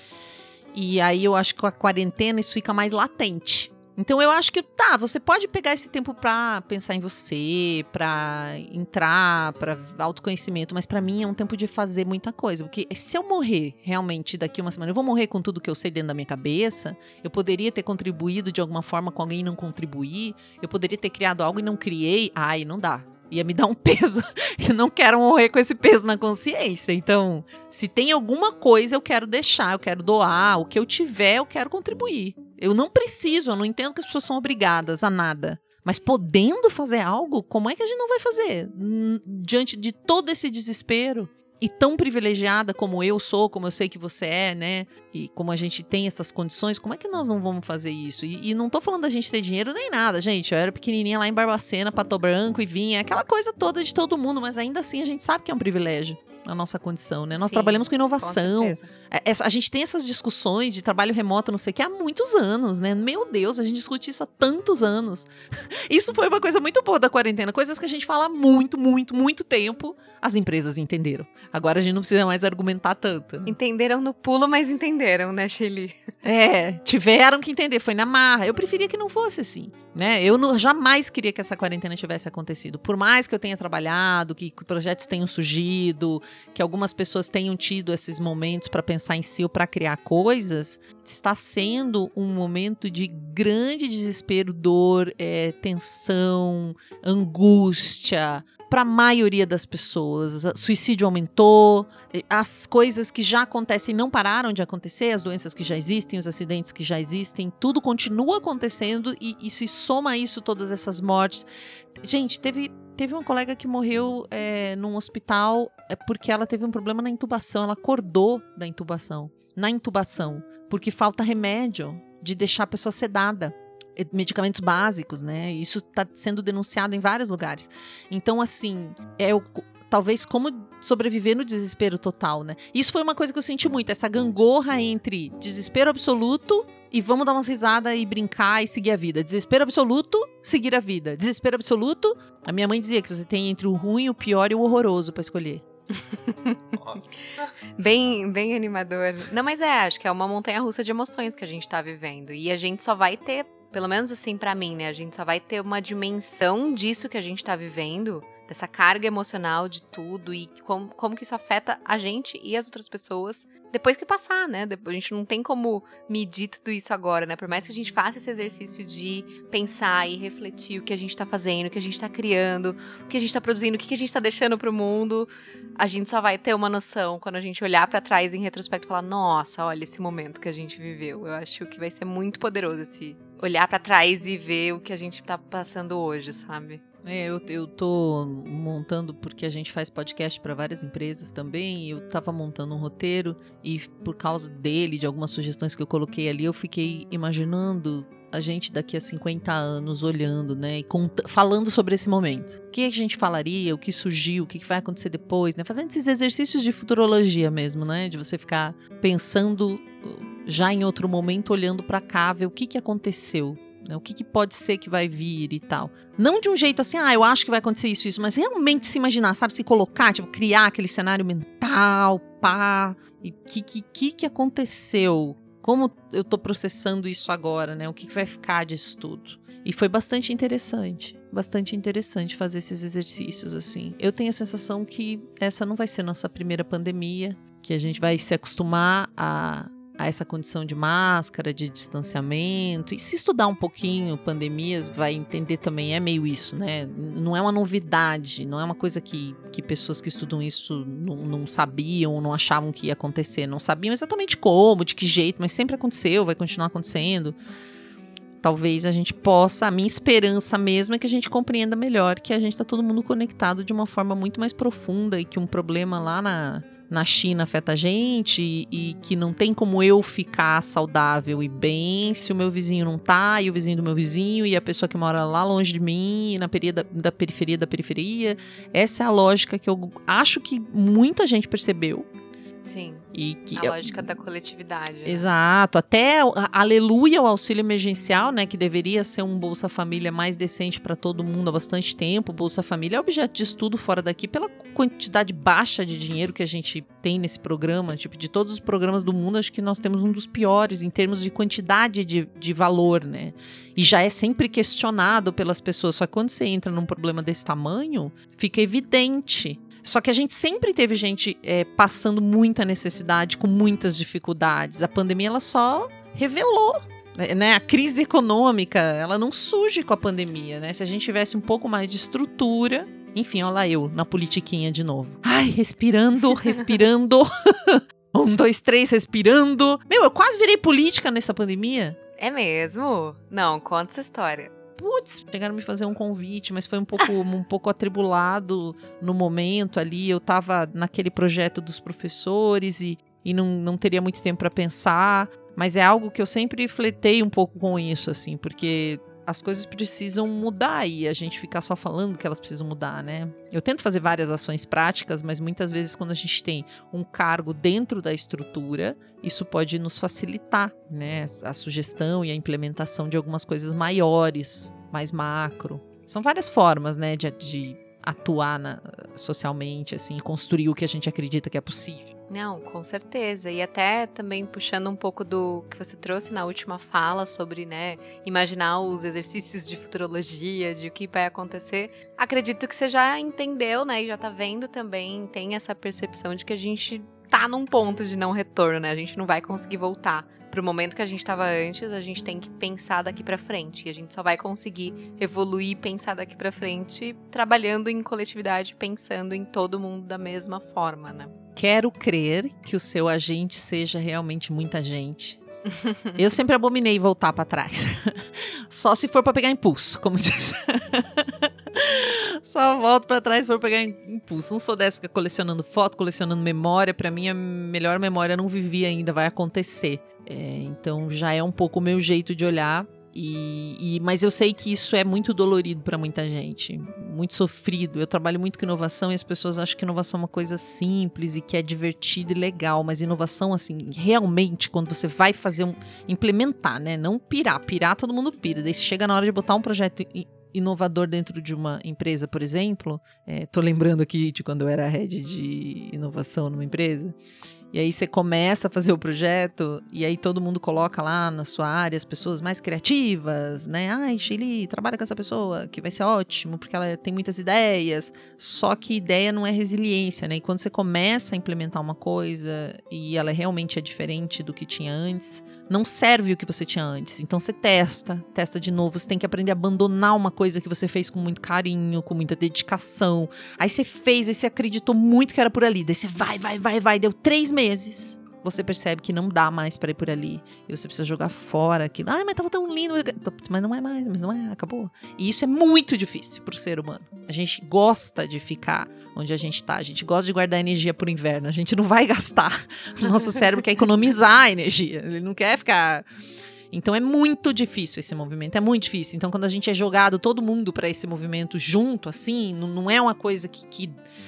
E aí eu acho que com a quarentena isso fica mais latente. Então eu acho que, tá, você pode pegar esse tempo pra pensar em você, pra entrar, pra autoconhecimento, mas pra mim é um tempo de fazer muita coisa, porque se eu morrer realmente daqui uma semana, eu vou morrer com tudo que eu sei dentro da minha cabeça, eu poderia ter contribuído de alguma forma com alguém e não contribuir, eu poderia ter criado algo e não criei, ai, não dá. Ia me dar um peso, eu não quero morrer com esse peso na consciência. Então, se tem alguma coisa eu quero deixar, eu quero doar, o que eu tiver eu quero contribuir. Eu não preciso, eu não entendo que as pessoas são obrigadas a nada. Mas podendo fazer algo, como é que a gente não vai fazer? Diante de todo esse desespero, e tão privilegiada como eu sou, como eu sei que você é, né? E como a gente tem essas condições, como é que nós não vamos fazer isso? E, e não tô falando da gente ter dinheiro nem nada, gente. Eu era pequenininha lá em Barbacena, Pato Branco, e vinha aquela coisa toda de todo mundo, mas ainda assim a gente sabe que é um privilégio a nossa condição, né? Nós Sim, trabalhamos com inovação. Com a, a gente tem essas discussões de trabalho remoto, não sei o que, há muitos anos, né? Meu Deus, a gente discute isso há tantos anos. Isso foi uma coisa muito boa da quarentena. Coisas que a gente fala há muito, muito, muito tempo, as empresas entenderam. Agora a gente não precisa mais argumentar tanto. Né? Entenderam no pulo, mas entenderam, né, Shelly? É, tiveram que entender, foi na marra. Eu preferia que não fosse assim, né? Eu não, jamais queria que essa quarentena tivesse acontecido. Por mais que eu tenha trabalhado, que projetos tenham surgido, que algumas pessoas tenham tido esses momentos para pensar em si ou para criar coisas, está sendo um momento de grande desespero, dor, é, tensão, angústia. Para a maioria das pessoas, suicídio aumentou, as coisas que já acontecem não pararam de acontecer, as doenças que já existem, os acidentes que já existem, tudo continua acontecendo e, e se soma a isso todas essas mortes. Gente, teve... Teve uma colega que morreu é, num hospital é, porque ela teve um problema na intubação. Ela acordou da intubação, na intubação, porque falta remédio de deixar a pessoa sedada. Medicamentos básicos, né? Isso está sendo denunciado em vários lugares. Então, assim, é o... talvez como sobreviver no desespero total, né? Isso foi uma coisa que eu senti muito, essa gangorra entre desespero absoluto e vamos dar umas risadas e brincar e seguir a vida. Desespero absoluto, seguir a vida. Desespero absoluto, a minha mãe dizia que você tem entre o ruim, o pior e o horroroso pra escolher. Nossa. Bem, bem animador. Não, mas é, acho que é uma montanha-russa de emoções que a gente tá vivendo. E a gente só vai ter, pelo menos assim pra mim, né? A gente só vai ter uma dimensão disso que a gente tá vivendo, dessa carga emocional de tudo e como, como que isso afeta a gente e as outras pessoas depois que passar, né? A gente não tem como medir tudo isso agora, né? Por mais que a gente faça esse exercício de pensar e refletir o que a gente tá fazendo, o que a gente tá criando, o que a gente tá produzindo, o que a gente tá deixando pro mundo, a gente só vai ter uma noção quando a gente olhar pra trás em retrospecto e falar, nossa, olha esse momento que a gente viveu. Eu acho que vai ser muito poderoso esse olhar pra trás e ver o que a gente tá passando hoje, sabe? É, eu, eu tô montando, porque a gente faz podcast para várias empresas também, eu tava montando um roteiro e por causa dele, de algumas sugestões que eu coloquei ali, eu fiquei imaginando a gente daqui a cinquenta anos olhando, né, e cont- falando sobre esse momento. O que a gente falaria, o que surgiu, o que vai acontecer depois, né, fazendo esses exercícios de futurologia mesmo, né, de você ficar pensando já em outro momento, olhando para cá, ver o que que aconteceu. O que, que pode ser que vai vir e tal. Não de um jeito assim, ah, eu acho que vai acontecer isso, isso, mas realmente se imaginar, sabe? Se colocar, tipo, criar aquele cenário mental, pá. E o que, que, que aconteceu? Como eu tô processando isso agora, né? O que, que vai ficar disso tudo? E foi bastante interessante. Bastante interessante fazer esses exercícios, assim. Eu tenho a sensação que essa não vai ser nossa primeira pandemia, que a gente vai se acostumar a... a essa condição de máscara, de distanciamento. E se estudar um pouquinho pandemias, vai entender também, é meio isso, né? Não é uma novidade, não é uma coisa que, que pessoas que estudam isso não, não sabiam, não achavam que ia acontecer. Não sabiam exatamente como, de que jeito, mas sempre aconteceu, vai continuar acontecendo. Talvez a gente possa, a minha esperança mesmo é que a gente compreenda melhor que a gente está todo mundo conectado de uma forma muito mais profunda e que um problema lá na, na China afeta a gente e, e que não tem como eu ficar saudável e bem se o meu vizinho não tá, e o vizinho do meu vizinho e a pessoa que mora lá longe de mim, na periferia da, da periferia da periferia. Essa é a lógica que eu acho que muita gente percebeu. Sim. E que, a lógica da coletividade. Né? Exato. Até a, aleluia ao auxílio emergencial, né? Que deveria ser um Bolsa Família mais decente para todo mundo há bastante tempo. Bolsa Família é objeto de estudo fora daqui pela quantidade baixa de dinheiro que a gente tem nesse programa. Tipo, de todos os programas do mundo, acho que nós temos um dos piores em termos de quantidade de, de valor, né? E já é sempre questionado pelas pessoas. Só que quando você entra num problema desse tamanho, fica evidente. Só que a gente sempre teve gente é, passando muita necessidade, com muitas dificuldades. A pandemia, ela só revelou, né? A crise econômica, ela não surge com a pandemia, né? Se a gente tivesse um pouco mais de estrutura... Enfim, olha lá eu, na politiquinha de novo. Ai, respirando, respirando. Um, dois, três, respirando. Meu, eu quase virei política nessa pandemia. É mesmo? Não, conta essa história. Putz, chegaram a me fazer um convite, mas foi um pouco, um pouco atribulado no momento ali. Eu tava naquele projeto dos professores e, e não, não teria muito tempo para pensar. Mas é algo que eu sempre flertei um pouco com isso, assim, porque as coisas precisam mudar e a gente ficar só falando que elas precisam mudar, né? Eu tento fazer várias ações práticas, mas muitas vezes quando a gente tem um cargo dentro da estrutura, isso pode nos facilitar, né? A sugestão e a implementação de algumas coisas maiores, mais macro. São várias formas, né, de, de atuar na, socialmente, assim, construir o que a gente acredita que é possível. Não, com certeza. E até também puxando um pouco do que você trouxe na última fala sobre, né, imaginar os exercícios de futurologia, de o que vai acontecer. Acredito que você já entendeu, né, e já tá vendo também, tem essa percepção de que a gente tá num ponto de não retorno, né? A gente não vai conseguir voltar pro momento que a gente estava antes, a gente tem que pensar daqui pra frente. E a gente só vai conseguir evoluir e pensar daqui pra frente trabalhando em coletividade, pensando em todo mundo da mesma forma, né? Quero crer que o seu agente seja realmente muita gente. Eu sempre abominei voltar pra trás. Só se for pra pegar impulso, como diz. Só volto pra trás se for pegar impulso. Não sou dessa, ficar colecionando foto, colecionando memória. Pra mim, a melhor memória não vivi ainda, vai acontecer. É, então já é um pouco o meu jeito de olhar. E, e, mas eu sei que isso é muito dolorido para muita gente, muito sofrido. Eu trabalho muito com inovação e as pessoas acham que inovação é uma coisa simples e que é divertida e legal, mas inovação, assim, realmente, quando você vai fazer um, implementar, né, não pirar, pirar todo mundo pira, daí você chega na hora de botar um projeto inovador dentro de uma empresa, por exemplo, é, tô lembrando aqui de quando eu era head de inovação numa empresa. E aí você começa a fazer o projeto e aí todo mundo coloca lá na sua área as pessoas mais criativas, né? Ai, Sheili, trabalha com essa pessoa que vai ser ótimo porque ela tem muitas ideias. Só que ideia não é resiliência, né? E quando você começa a implementar uma coisa e ela realmente é diferente do que tinha antes, não serve o que você tinha antes. Então você testa, testa de novo. Você tem que aprender a abandonar uma coisa que você fez com muito carinho, com muita dedicação. Aí você fez, aí você acreditou muito que era por ali. Daí você vai, vai, vai, vai. Deu três meses. Você percebe que não dá mais pra ir por ali. E você precisa jogar fora aquilo. Ai, mas tava tão lindo. Mas não é mais, mas não é, acabou. E isso é muito difícil pro ser humano. A gente gosta de ficar onde a gente tá. A gente gosta de guardar energia pro inverno. A gente não vai gastar. O nosso cérebro quer economizar a energia. Ele não quer ficar... Então é muito difícil esse movimento, é muito difícil. Então quando a gente é jogado todo mundo pra esse movimento junto, assim, não, não é uma coisa que, que,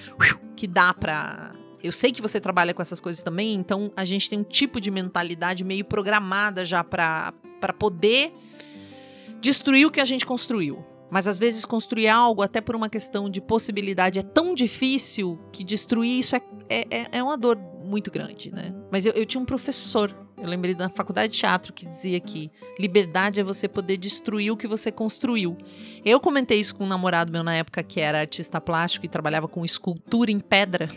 que dá pra... Eu sei que você trabalha com essas coisas também, então a gente tem um tipo de mentalidade meio programada já pra, pra poder destruir o que a gente construiu. Mas às vezes construir algo, até por uma questão de possibilidade, é tão difícil que destruir isso é, é, é uma dor muito grande, né? Mas eu, eu tinha um professor, eu lembrei da faculdade de teatro, que dizia que liberdade é você poder destruir o que você construiu. Eu comentei isso com um namorado meu na época que era artista plástico e trabalhava com escultura em pedra.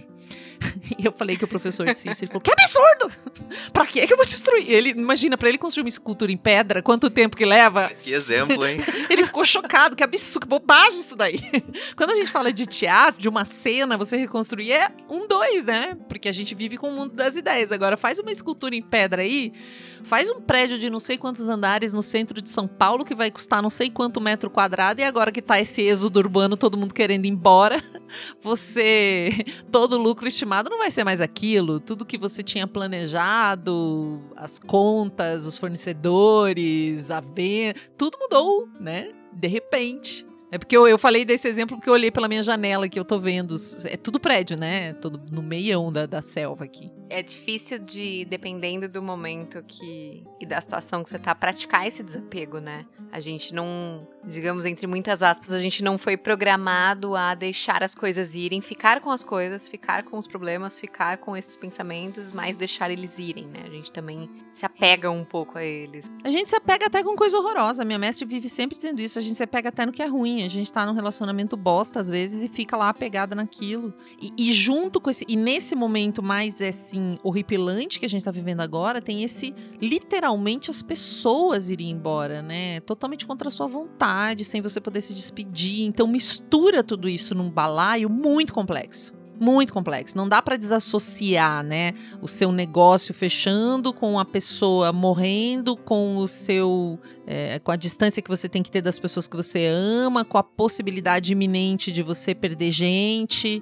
E eu falei que o professor disse isso. Ele falou, que absurdo! Pra que que eu vou destruir? Ele, imagina, pra ele construir uma escultura em pedra, quanto tempo que leva? Mas que exemplo, hein? Ele ficou chocado, que absurdo, que bobagem isso daí. Quando a gente fala de teatro, de uma cena, você reconstruir é um, dois, né? Porque a gente vive com o mundo das ideias. Agora, faz uma escultura em pedra aí, faz um prédio de não sei quantos andares no centro de São Paulo, que vai custar não sei quanto metro quadrado, e agora que tá esse êxodo urbano, todo mundo querendo ir embora, você... todo lucro estimado não vai ser mais aquilo. Tudo que você tinha planejado, as contas, os fornecedores, a venda, tudo mudou, né? De repente. É porque eu, eu falei desse exemplo porque eu olhei pela minha janela que eu tô vendo. É tudo prédio, né? Todo no meião da, da selva aqui. É difícil de, dependendo do momento que e da situação que você tá, praticar esse desapego, né? A gente não, digamos, entre muitas aspas, a gente não foi programado a deixar as coisas irem, ficar com as coisas, ficar com os problemas, ficar com esses pensamentos, mas deixar eles irem, né? A gente também se apega um pouco a eles. A gente se apega até com coisa horrorosa. Minha mestre vive sempre dizendo isso. A gente se apega até no que é ruim. A gente tá num relacionamento bosta, às vezes, e fica lá apegada naquilo. E, e junto com esse... E nesse momento mais, assim, horripilante que a gente tá vivendo agora, tem esse... Literalmente, as pessoas irem embora, né? Totalmente contra a sua vontade, sem você poder se despedir. Então, mistura tudo isso num balaio muito complexo. Muito complexo. Não dá pra desassociar, né? O seu negócio fechando com a pessoa morrendo, com o seu... É, com a distância que você tem que ter das pessoas que você ama, com a possibilidade iminente de você perder gente.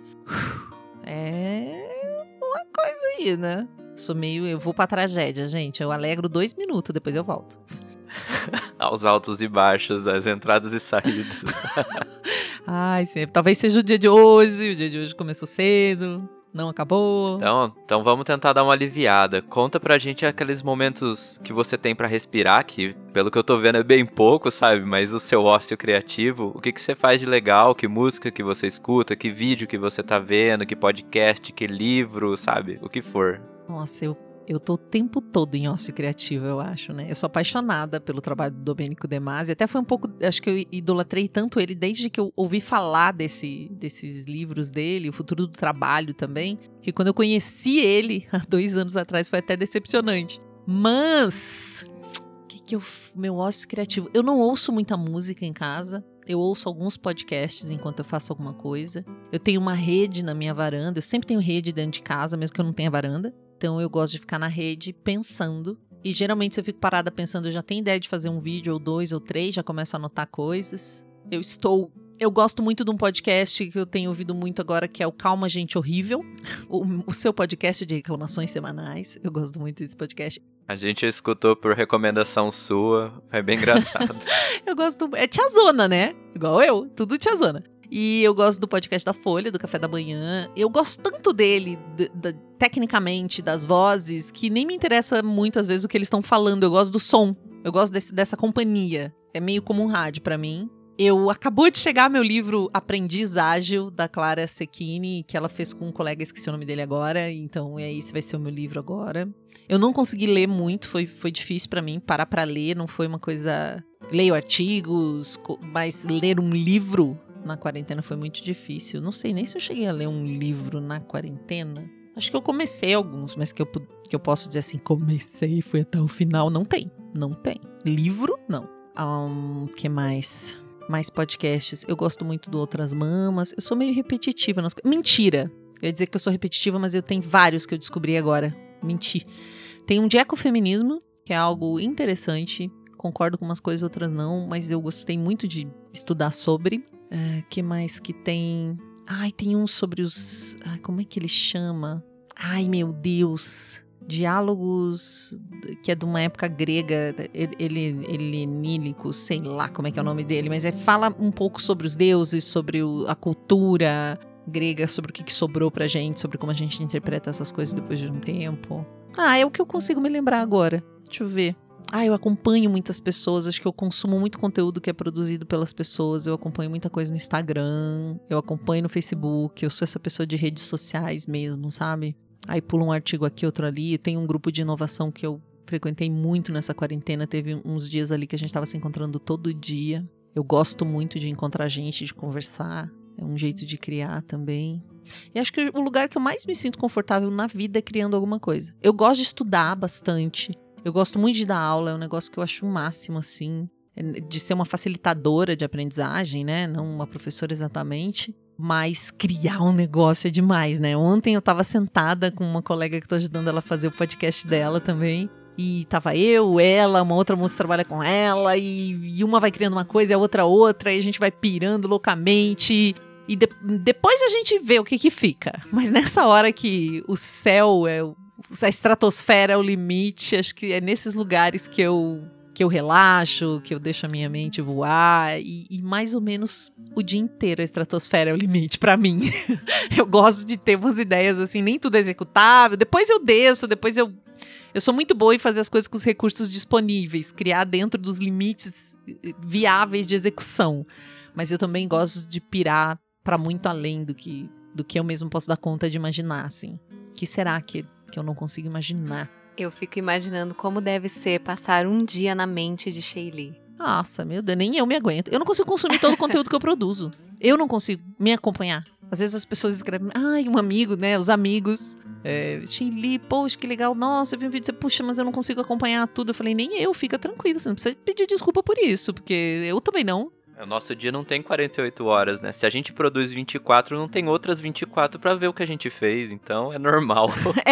É uma coisa aí, né? Sou meio... Eu vou pra tragédia, gente. Eu alegro dois minutos, depois eu volto. Aos altos e baixos, as entradas e saídas. Ai, sim. Talvez seja o dia de hoje. O dia de hoje começou cedo, não acabou. Então, então vamos tentar dar uma aliviada. Conta pra gente aqueles momentos que você tem pra respirar, que pelo que eu tô vendo é bem pouco, sabe? Mas o seu ócio criativo, o que, que você faz de legal, que música que você escuta, que vídeo que você tá vendo, que podcast, que livro, sabe? O que for. Nossa, eu Eu tô o tempo todo em ócio criativo, eu acho, né? Eu sou apaixonada pelo trabalho do Domênico De Masi. Até foi um pouco... Acho que eu idolatrei tanto ele desde que eu ouvi falar desse, desses livros dele, O Futuro do Trabalho também, que quando eu conheci ele, há dois anos atrás, foi até decepcionante. Mas... O que que eu... Meu ócio criativo... Eu não ouço muita música em casa. Eu ouço alguns podcasts enquanto eu faço alguma coisa. Eu tenho uma rede na minha varanda. Eu sempre tenho rede dentro de casa, mesmo que eu não tenha varanda. Então eu gosto de ficar na rede pensando. E geralmente se eu fico parada pensando, eu já tenho ideia de fazer um vídeo, ou dois, ou três, já começo a anotar coisas. Eu estou... Eu gosto muito de um podcast que eu tenho ouvido muito agora, que é o Calma Gente Horrível. O, o seu podcast de reclamações semanais. Eu gosto muito desse podcast. A gente escutou por recomendação sua. É bem engraçado. Eu gosto... É tiazona, né? Igual eu. Tudo tiazona. E eu gosto do podcast da Folha, do Café da Manhã. Eu gosto tanto dele, de, de, tecnicamente, das vozes, que nem me interessa muito, às vezes, o que eles estão falando. Eu gosto do som. Eu gosto desse, dessa companhia. É meio como um rádio pra mim. Eu acabou de chegar meu livro Aprendiz Ágil, da Clara Secchini, que ela fez com um colega, esqueci o nome dele agora. Então, esse vai ser o meu livro agora. Eu não consegui ler muito, foi, foi difícil pra mim parar pra ler. Não foi uma coisa... Leio artigos, mas ler um livro... Na quarentena foi muito difícil. Não sei nem se eu cheguei a ler um livro na quarentena. Acho que eu comecei alguns, mas que eu, que eu posso dizer assim, comecei e fui até o final. Não tem, não tem. Livro, não. Um, que mais? Mais podcasts. Eu gosto muito do Outras Mamas. Eu sou meio repetitiva nas coisas. Mentira! Eu ia dizer que eu sou repetitiva, mas eu tenho vários que eu descobri agora. Menti. Tem um de ecofeminismo, que é algo interessante. Concordo com umas coisas, outras não, mas eu gostei muito de estudar sobre. Uh, que mais que tem? Ai, tem um sobre os... Ai, como é que ele chama? Ai, meu Deus... Diálogos, que é de uma época grega, ele, helenílico, sei lá como é que é o nome dele, mas é, fala um pouco sobre os deuses, sobre o, a cultura grega, sobre o que, que sobrou pra gente, sobre como a gente interpreta essas coisas depois de um tempo. Ah, é o que eu consigo me lembrar agora. Deixa eu ver. Ah, eu acompanho muitas pessoas, acho que eu consumo muito conteúdo que é produzido pelas pessoas, eu acompanho muita coisa no Instagram, eu acompanho no Facebook, eu sou essa pessoa de redes sociais mesmo, sabe? Aí pula um artigo aqui, outro ali, tem um grupo de inovação que eu frequentei muito nessa quarentena, teve uns dias ali que a gente estava se encontrando todo dia. Eu gosto muito de encontrar gente, de conversar, é um jeito de criar também. E acho que o lugar que eu mais me sinto confortável na vida é criando alguma coisa. Eu gosto de estudar bastante. Eu gosto muito de dar aula, é um negócio que eu acho o máximo, assim, de ser uma facilitadora de aprendizagem, né? Não uma professora exatamente, mas criar um negócio é demais, né? Ontem eu tava sentada com uma colega que tô ajudando ela a fazer o podcast dela também, e tava eu, ela, uma outra moça trabalha com ela, e, e uma vai criando uma coisa e a outra outra, e a gente vai pirando loucamente, e de, depois a gente vê o que que fica. Mas nessa hora que o céu é o a estratosfera é o limite, acho que é nesses lugares que eu, que eu relaxo, que eu deixo a minha mente voar e, e mais ou menos o dia inteiro a estratosfera é o limite pra mim. Eu gosto de ter umas ideias assim, nem tudo é executável, depois eu desço, depois eu... Eu sou muito boa em fazer as coisas com os recursos disponíveis, criar dentro dos limites viáveis de execução. Mas eu também gosto de pirar para muito além do que, do que eu mesmo posso dar conta de imaginar, assim. O que será que, que eu não consigo imaginar? Eu fico imaginando como deve ser passar um dia na mente de Sheili. Nossa, meu Deus, nem eu me aguento. Eu não consigo consumir todo o conteúdo que eu produzo. Eu não consigo me acompanhar. Às vezes as pessoas escrevem, ai, um amigo, né, os amigos... É, Sheili, poxa, que legal, nossa, eu vi um vídeo, você, puxa, mas eu não consigo acompanhar tudo. Eu falei, nem eu, fica tranquilo, você não precisa pedir desculpa por isso, porque eu também não. O nosso dia não tem quarenta e oito horas, né? Se a gente produz vinte e quatro, não tem outras vinte e quatro pra ver o que a gente fez, então é normal.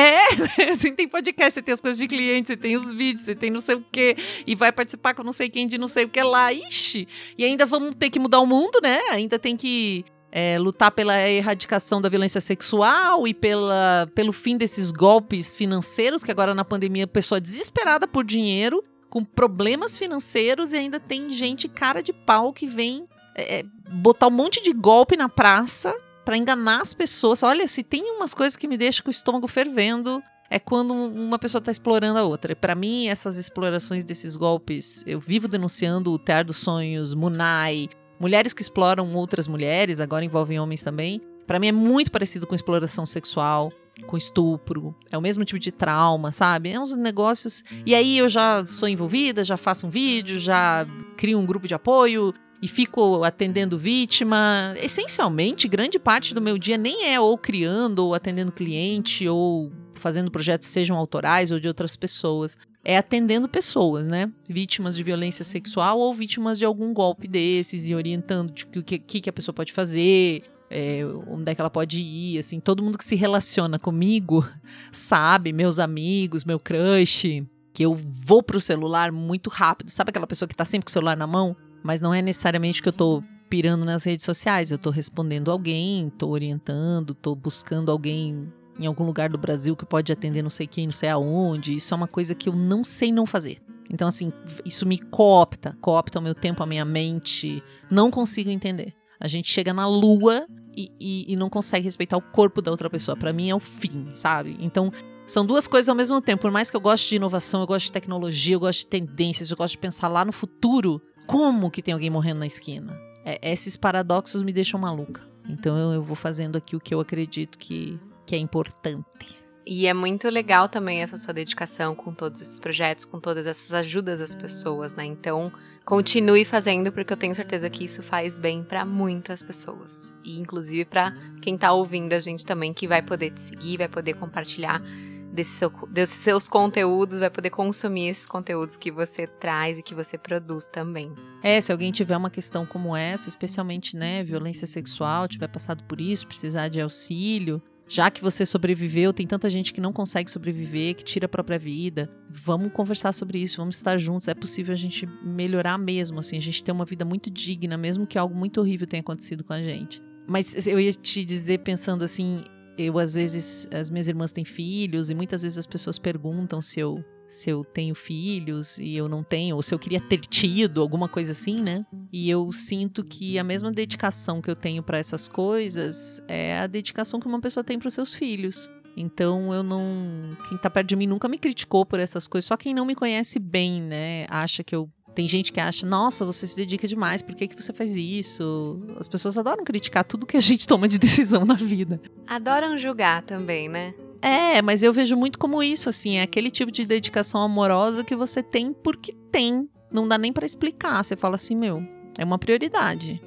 É, assim, tem podcast, você tem as coisas de cliente, você tem os vídeos, você tem não sei o quê, e vai participar com não sei quem de não sei o que lá, ixi, e ainda vamos ter que mudar o mundo, né? Ainda tem que... É, lutar pela erradicação da violência sexual e pela, pelo fim desses golpes financeiros, que agora na pandemia a pessoa desesperada por dinheiro, com problemas financeiros, e ainda tem gente cara de pau que vem é, botar um monte de golpe na praça pra enganar as pessoas. Olha, se tem umas coisas que me deixam com o estômago fervendo, é quando uma pessoa tá explorando a outra. E pra mim, essas explorações desses golpes, eu vivo denunciando o Tear dos Sonhos, Munai, mulheres que exploram outras mulheres, agora envolvem homens também. Pra mim é muito parecido com exploração sexual, com estupro. É o mesmo tipo de trauma, sabe? É uns negócios... E aí eu já sou envolvida, já faço um vídeo, já crio um grupo de apoio e fico atendendo vítima. Essencialmente, grande parte do meu dia nem é ou criando, ou atendendo cliente, ou fazendo projetos sejam autorais ou de outras pessoas. É atendendo pessoas, né? Vítimas de violência sexual ou vítimas de algum golpe desses e orientando de o que, que a pessoa pode fazer, é, onde é que ela pode ir, assim. Todo mundo que se relaciona comigo sabe, meus amigos, meu crush, que eu vou pro celular muito rápido. Sabe aquela pessoa que tá sempre com o celular na mão? Mas não é necessariamente que eu tô pirando nas redes sociais. Eu tô respondendo alguém, tô orientando, tô buscando alguém... em algum lugar do Brasil que pode atender não sei quem, não sei aonde. Isso é uma coisa que eu não sei não fazer. Então, assim, isso me coopta, coopta o meu tempo, a minha mente. Não consigo entender. A gente chega na lua e, e, e não consegue respeitar o corpo da outra pessoa. Pra mim é o fim, sabe? Então, são duas coisas ao mesmo tempo. Por mais que eu goste de inovação, eu gosto de tecnologia, eu gosto de tendências, eu gosto de pensar lá no futuro. Como que tem alguém morrendo na esquina? É, esses paradoxos me deixam maluca. Então, eu, eu vou fazendo aqui o que eu acredito que... que é importante. E é muito legal também essa sua dedicação com todos esses projetos, com todas essas ajudas às pessoas, né? Então, continue fazendo, porque eu tenho certeza que isso faz bem pra muitas pessoas. E, inclusive, pra quem tá ouvindo a gente também, que vai poder te seguir, vai poder compartilhar desse seu, desses seus conteúdos, vai poder consumir esses conteúdos que você traz e que você produz também. É, se alguém tiver uma questão como essa, especialmente, né, violência sexual, tiver passado por isso, precisar de auxílio, já que você sobreviveu, tem tanta gente que não consegue sobreviver, que tira a própria vida. Vamos conversar sobre isso, vamos estar juntos. É possível a gente melhorar mesmo, assim, a gente ter uma vida muito digna, mesmo que algo muito horrível tenha acontecido com a gente. Mas eu ia te dizer, pensando assim, eu às vezes, as minhas irmãs têm filhos e muitas vezes as pessoas perguntam se eu, se eu tenho filhos e eu não tenho, ou se eu queria ter tido, alguma coisa assim, né? E eu sinto que a mesma dedicação que eu tenho para essas coisas é a dedicação que uma pessoa tem para os seus filhos. Então eu não... Quem tá perto de mim nunca me criticou por essas coisas, só quem não me conhece bem, né? Acha que eu... Tem gente que acha, nossa, você se dedica demais, por que que você faz isso? As pessoas adoram criticar tudo que a gente toma de decisão na vida. Adoram julgar também, né? É, mas eu vejo muito como isso, assim, é aquele tipo de dedicação amorosa que você tem porque tem. Não dá nem pra explicar, você fala assim, meu, é uma prioridade.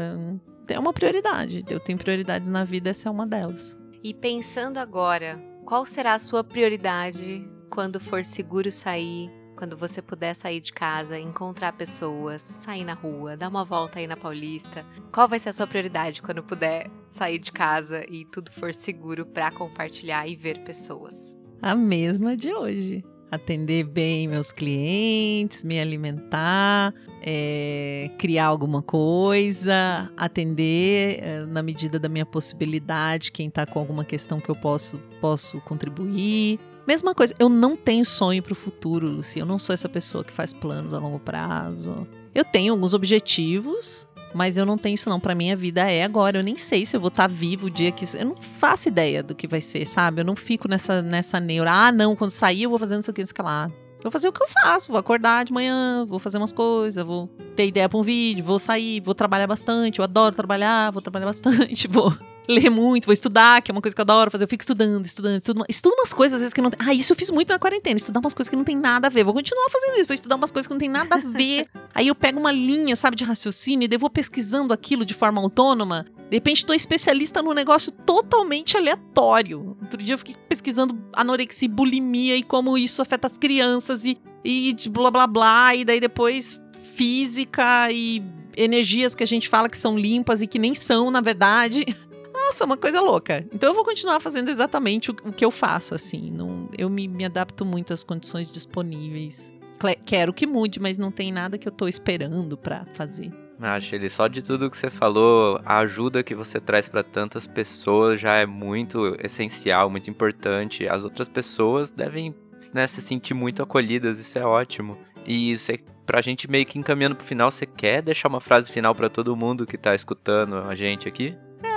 É uma prioridade, eu tenho prioridades na vida, essa é uma delas. E pensando agora, qual será a sua prioridade quando for seguro sair, quando você puder sair de casa, encontrar pessoas, sair na rua, dar uma volta aí na Paulista? Qual vai ser a sua prioridade quando puder sair de casa e tudo for seguro para compartilhar e ver pessoas? A mesma de hoje. Atender bem meus clientes, me alimentar, é, criar alguma coisa, atender é, na medida da minha possibilidade quem está com alguma questão que eu posso, posso contribuir. Mesma coisa, eu não tenho sonho pro futuro, Lucy. Eu não sou essa pessoa que faz planos a longo prazo. Eu tenho alguns objetivos, mas eu não tenho isso não. Pra mim, a vida é agora. Eu nem sei se eu vou estar vivo o dia que isso... Eu não faço ideia do que vai ser, sabe? Eu não fico nessa, nessa neura. Ah, não, quando sair eu vou fazer não sei o que, não sei o que lá. Eu vou fazer o que eu faço. Vou acordar de manhã, vou fazer umas coisas, vou ter ideia pra um vídeo, vou sair, vou trabalhar bastante. Eu adoro trabalhar, vou trabalhar bastante, vou... ler muito, vou estudar, que é uma coisa que eu adoro fazer. Eu fico estudando, estudando, estudando. Estudo umas coisas, às vezes, que não tem... Ah, isso eu fiz muito na quarentena. Estudar umas coisas que não tem nada a ver. Vou continuar fazendo isso. Vou estudar umas coisas que não tem nada a ver. Aí eu pego uma linha, sabe, de raciocínio e daí vou pesquisando aquilo de forma autônoma. De repente, tô especialista num negócio totalmente aleatório. Outro dia eu fiquei pesquisando anorexia e bulimia e como isso afeta as crianças e, e de blá, blá, blá. E daí depois física e energias que a gente fala que são limpas e que nem são, na verdade... Nossa, uma coisa louca. Então eu vou continuar fazendo exatamente o, o que eu faço, assim. Não, eu me, me adapto muito às condições disponíveis. Quero que mude, mas não tem nada que eu tô esperando pra fazer. Acho ele só de tudo que você falou, a ajuda que você traz pra tantas pessoas já é muito essencial, muito importante. As outras pessoas devem, né, se sentir muito acolhidas, isso é ótimo. E você, pra gente meio que encaminhando pro final, você quer deixar uma frase final pra todo mundo que tá escutando a gente aqui?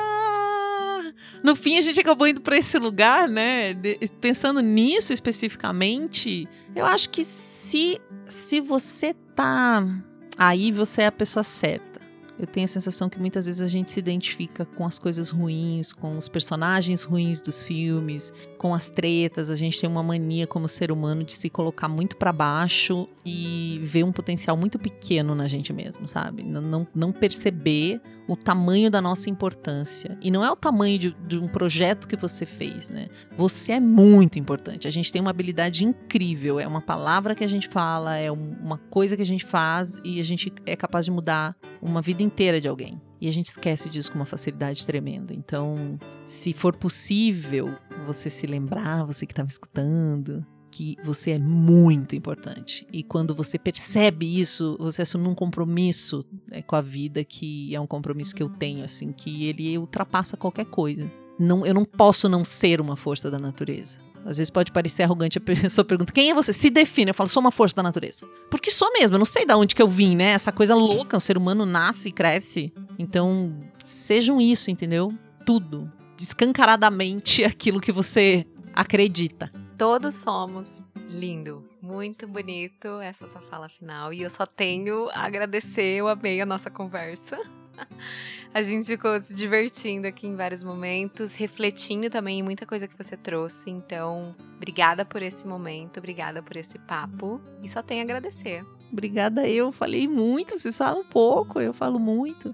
No fim, a gente acabou indo pra esse lugar, né? De, pensando nisso especificamente, eu acho que se, se você tá aí, você é a pessoa certa. Eu tenho a sensação que muitas vezes a gente se identifica com as coisas ruins, com os personagens ruins dos filmes, com as tretas. A gente tem uma mania como ser humano de se colocar muito pra baixo e ver um potencial muito pequeno na gente mesmo, sabe? Não, não, não perceber o tamanho da nossa importância. E não é o tamanho de, de um projeto que você fez, né? Você é muito importante. A gente tem uma habilidade incrível. É uma palavra que a gente fala, é um, uma coisa que a gente faz e a gente é capaz de mudar uma vida inteira de alguém. E a gente esquece disso com uma facilidade tremenda. Então, se for possível você se lembrar, você que estava escutando, que você é muito importante. E quando você percebe isso, você assume um compromisso, né, com a vida, que é um compromisso que eu tenho, assim, que ele ultrapassa qualquer coisa. Não, eu não posso não ser uma força da natureza. Às vezes pode parecer arrogante, a pessoa pergunta, quem é você? Se define. Eu falo, sou uma força da natureza. Porque sou mesmo, eu não sei de onde que eu vim, né? Essa coisa louca, o ser humano nasce e cresce. Então, sejam isso, entendeu? Tudo. Descancaradamente aquilo que você acredita. Todos somos. Lindo. Muito bonito essa sua fala final. E eu só tenho a agradecer, eu amei a nossa conversa. A gente ficou se divertindo aqui em vários momentos, refletindo também em muita coisa que você trouxe. Então, obrigada por esse momento, obrigada por esse papo. E só tenho a agradecer. Obrigada, eu falei muito, vocês falam pouco, eu falo muito.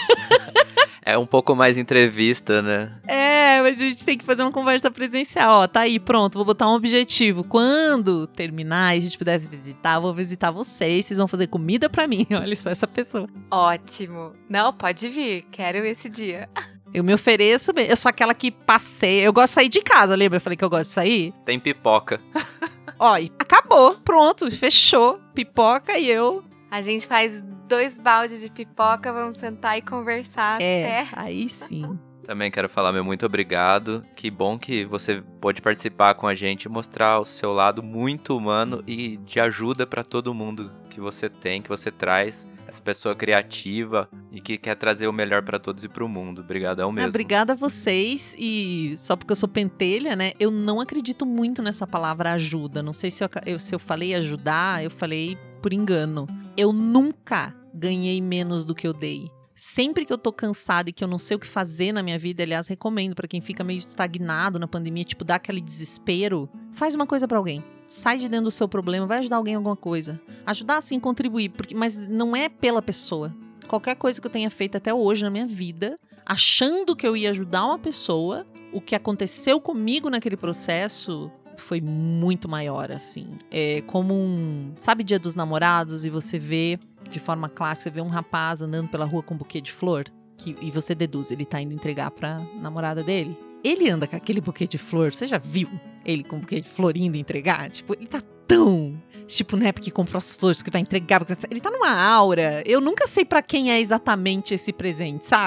É um pouco mais entrevista, né? É, mas a gente tem que fazer uma conversa presencial. Ó, tá aí, pronto, vou botar um objetivo. Quando terminar e a gente pudesse visitar, eu vou visitar vocês. Vocês vão fazer comida pra mim. Olha só essa pessoa. Ótimo. Não, pode vir. Quero esse dia. Eu me ofereço, eu sou aquela que passei. Eu gosto de sair de casa, lembra? Eu falei que eu gosto de sair? Tem pipoca. Ó, acabou, pronto, fechou. Pipoca e eu... A gente faz dois baldes de pipoca, vamos sentar e conversar é, até... aí sim. Também quero falar meu muito obrigado. Que bom que você pôde participar com a gente e mostrar o seu lado muito humano e de ajuda para todo mundo que você tem, que você traz. Essa pessoa criativa e que quer trazer o melhor para todos e para o mundo. Obrigadão mesmo. Obrigada a vocês. E só porque eu sou pentelha, né? Eu não acredito muito nessa palavra ajuda. Não sei se eu, eu, se eu falei ajudar, eu falei por engano. Eu nunca ganhei menos do que eu dei. Sempre que eu tô cansada e que eu não sei o que fazer na minha vida, aliás, recomendo pra quem fica meio estagnado na pandemia, tipo, dá aquele desespero, faz uma coisa pra alguém. Sai de dentro do seu problema, vai ajudar alguém em alguma coisa. Ajudar, sim, contribuir, porque, mas não é pela pessoa. Qualquer coisa que eu tenha feito até hoje na minha vida, achando que eu ia ajudar uma pessoa, o que aconteceu comigo naquele processo foi muito maior, assim. É como um... Sabe Dia dos Namorados e você vê, de forma clássica, você vê um rapaz andando pela rua com um buquê de flor que, e você deduz, ele tá indo entregar pra namorada dele. Ele anda com aquele buquê de flor, você já viu ele com um buquê de flor indo entregar? Tipo, ele tá tão... Tipo, né, porque comprou as flores, porque vai entregar, porque ele tá numa aura. Eu nunca sei pra quem é exatamente esse presente, sabe?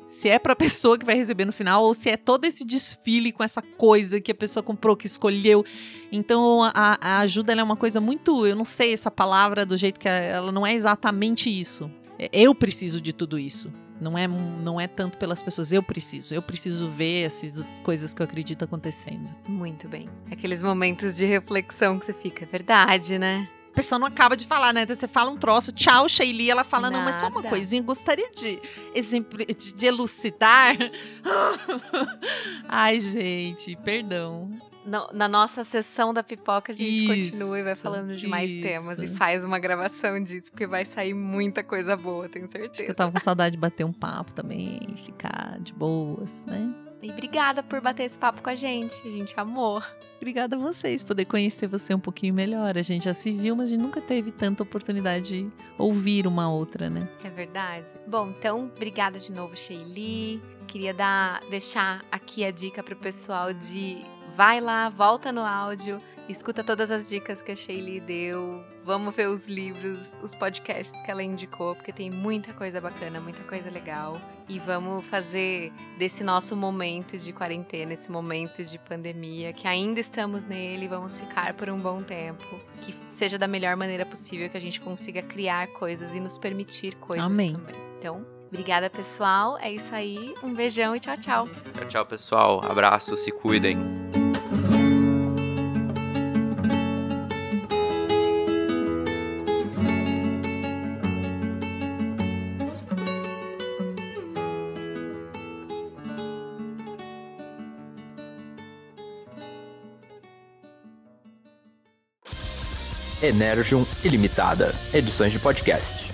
Se é pra pessoa que vai receber no final ou se é todo esse desfile com essa coisa que a pessoa comprou, que escolheu. Então a, a ajuda ela é uma coisa muito, eu não sei essa palavra do jeito que ela não é exatamente isso. Eu preciso de tudo isso. Não é, não é tanto pelas pessoas, eu preciso. Eu preciso ver essas coisas que eu acredito acontecendo. Muito bem. Aqueles momentos de reflexão que você fica, é verdade, né? A pessoa não acaba de falar, né? Então você fala um troço, tchau, Sheili, ela fala, não, mas só uma Nada. coisinha, gostaria de, exempli- de, de elucidar. Ai, gente, perdão. No- na nossa sessão da pipoca, a gente Isso, continua e vai falando de mais isso. temas e faz uma gravação disso, porque vai sair muita coisa boa, tenho certeza. Eu tava com saudade de bater um papo também, ficar de boas, né? E obrigada por bater esse papo com a gente, a gente amou. Obrigada a vocês, poder conhecer você um pouquinho melhor. A gente já se viu, mas a gente nunca teve tanta oportunidade de ouvir uma outra, né? É verdade. Bom, então, obrigada de novo, Sheili. Queria dar, deixar aqui a dica pro pessoal de vai lá, volta no áudio, escuta todas as dicas que a Sheili deu. Vamos ver os livros, os podcasts que ela indicou, porque tem muita coisa bacana, muita coisa legal. E vamos fazer desse nosso momento de quarentena, esse momento de pandemia, que ainda estamos nele, vamos ficar por um bom tempo. Que seja da melhor maneira possível, que a gente consiga criar coisas e nos permitir coisas Amém. também. Então, obrigada, pessoal. É isso aí. Um beijão e tchau, tchau. Tchau, tchau, pessoal. Abraço, se cuidem. Energium Ilimitada, edições de podcast.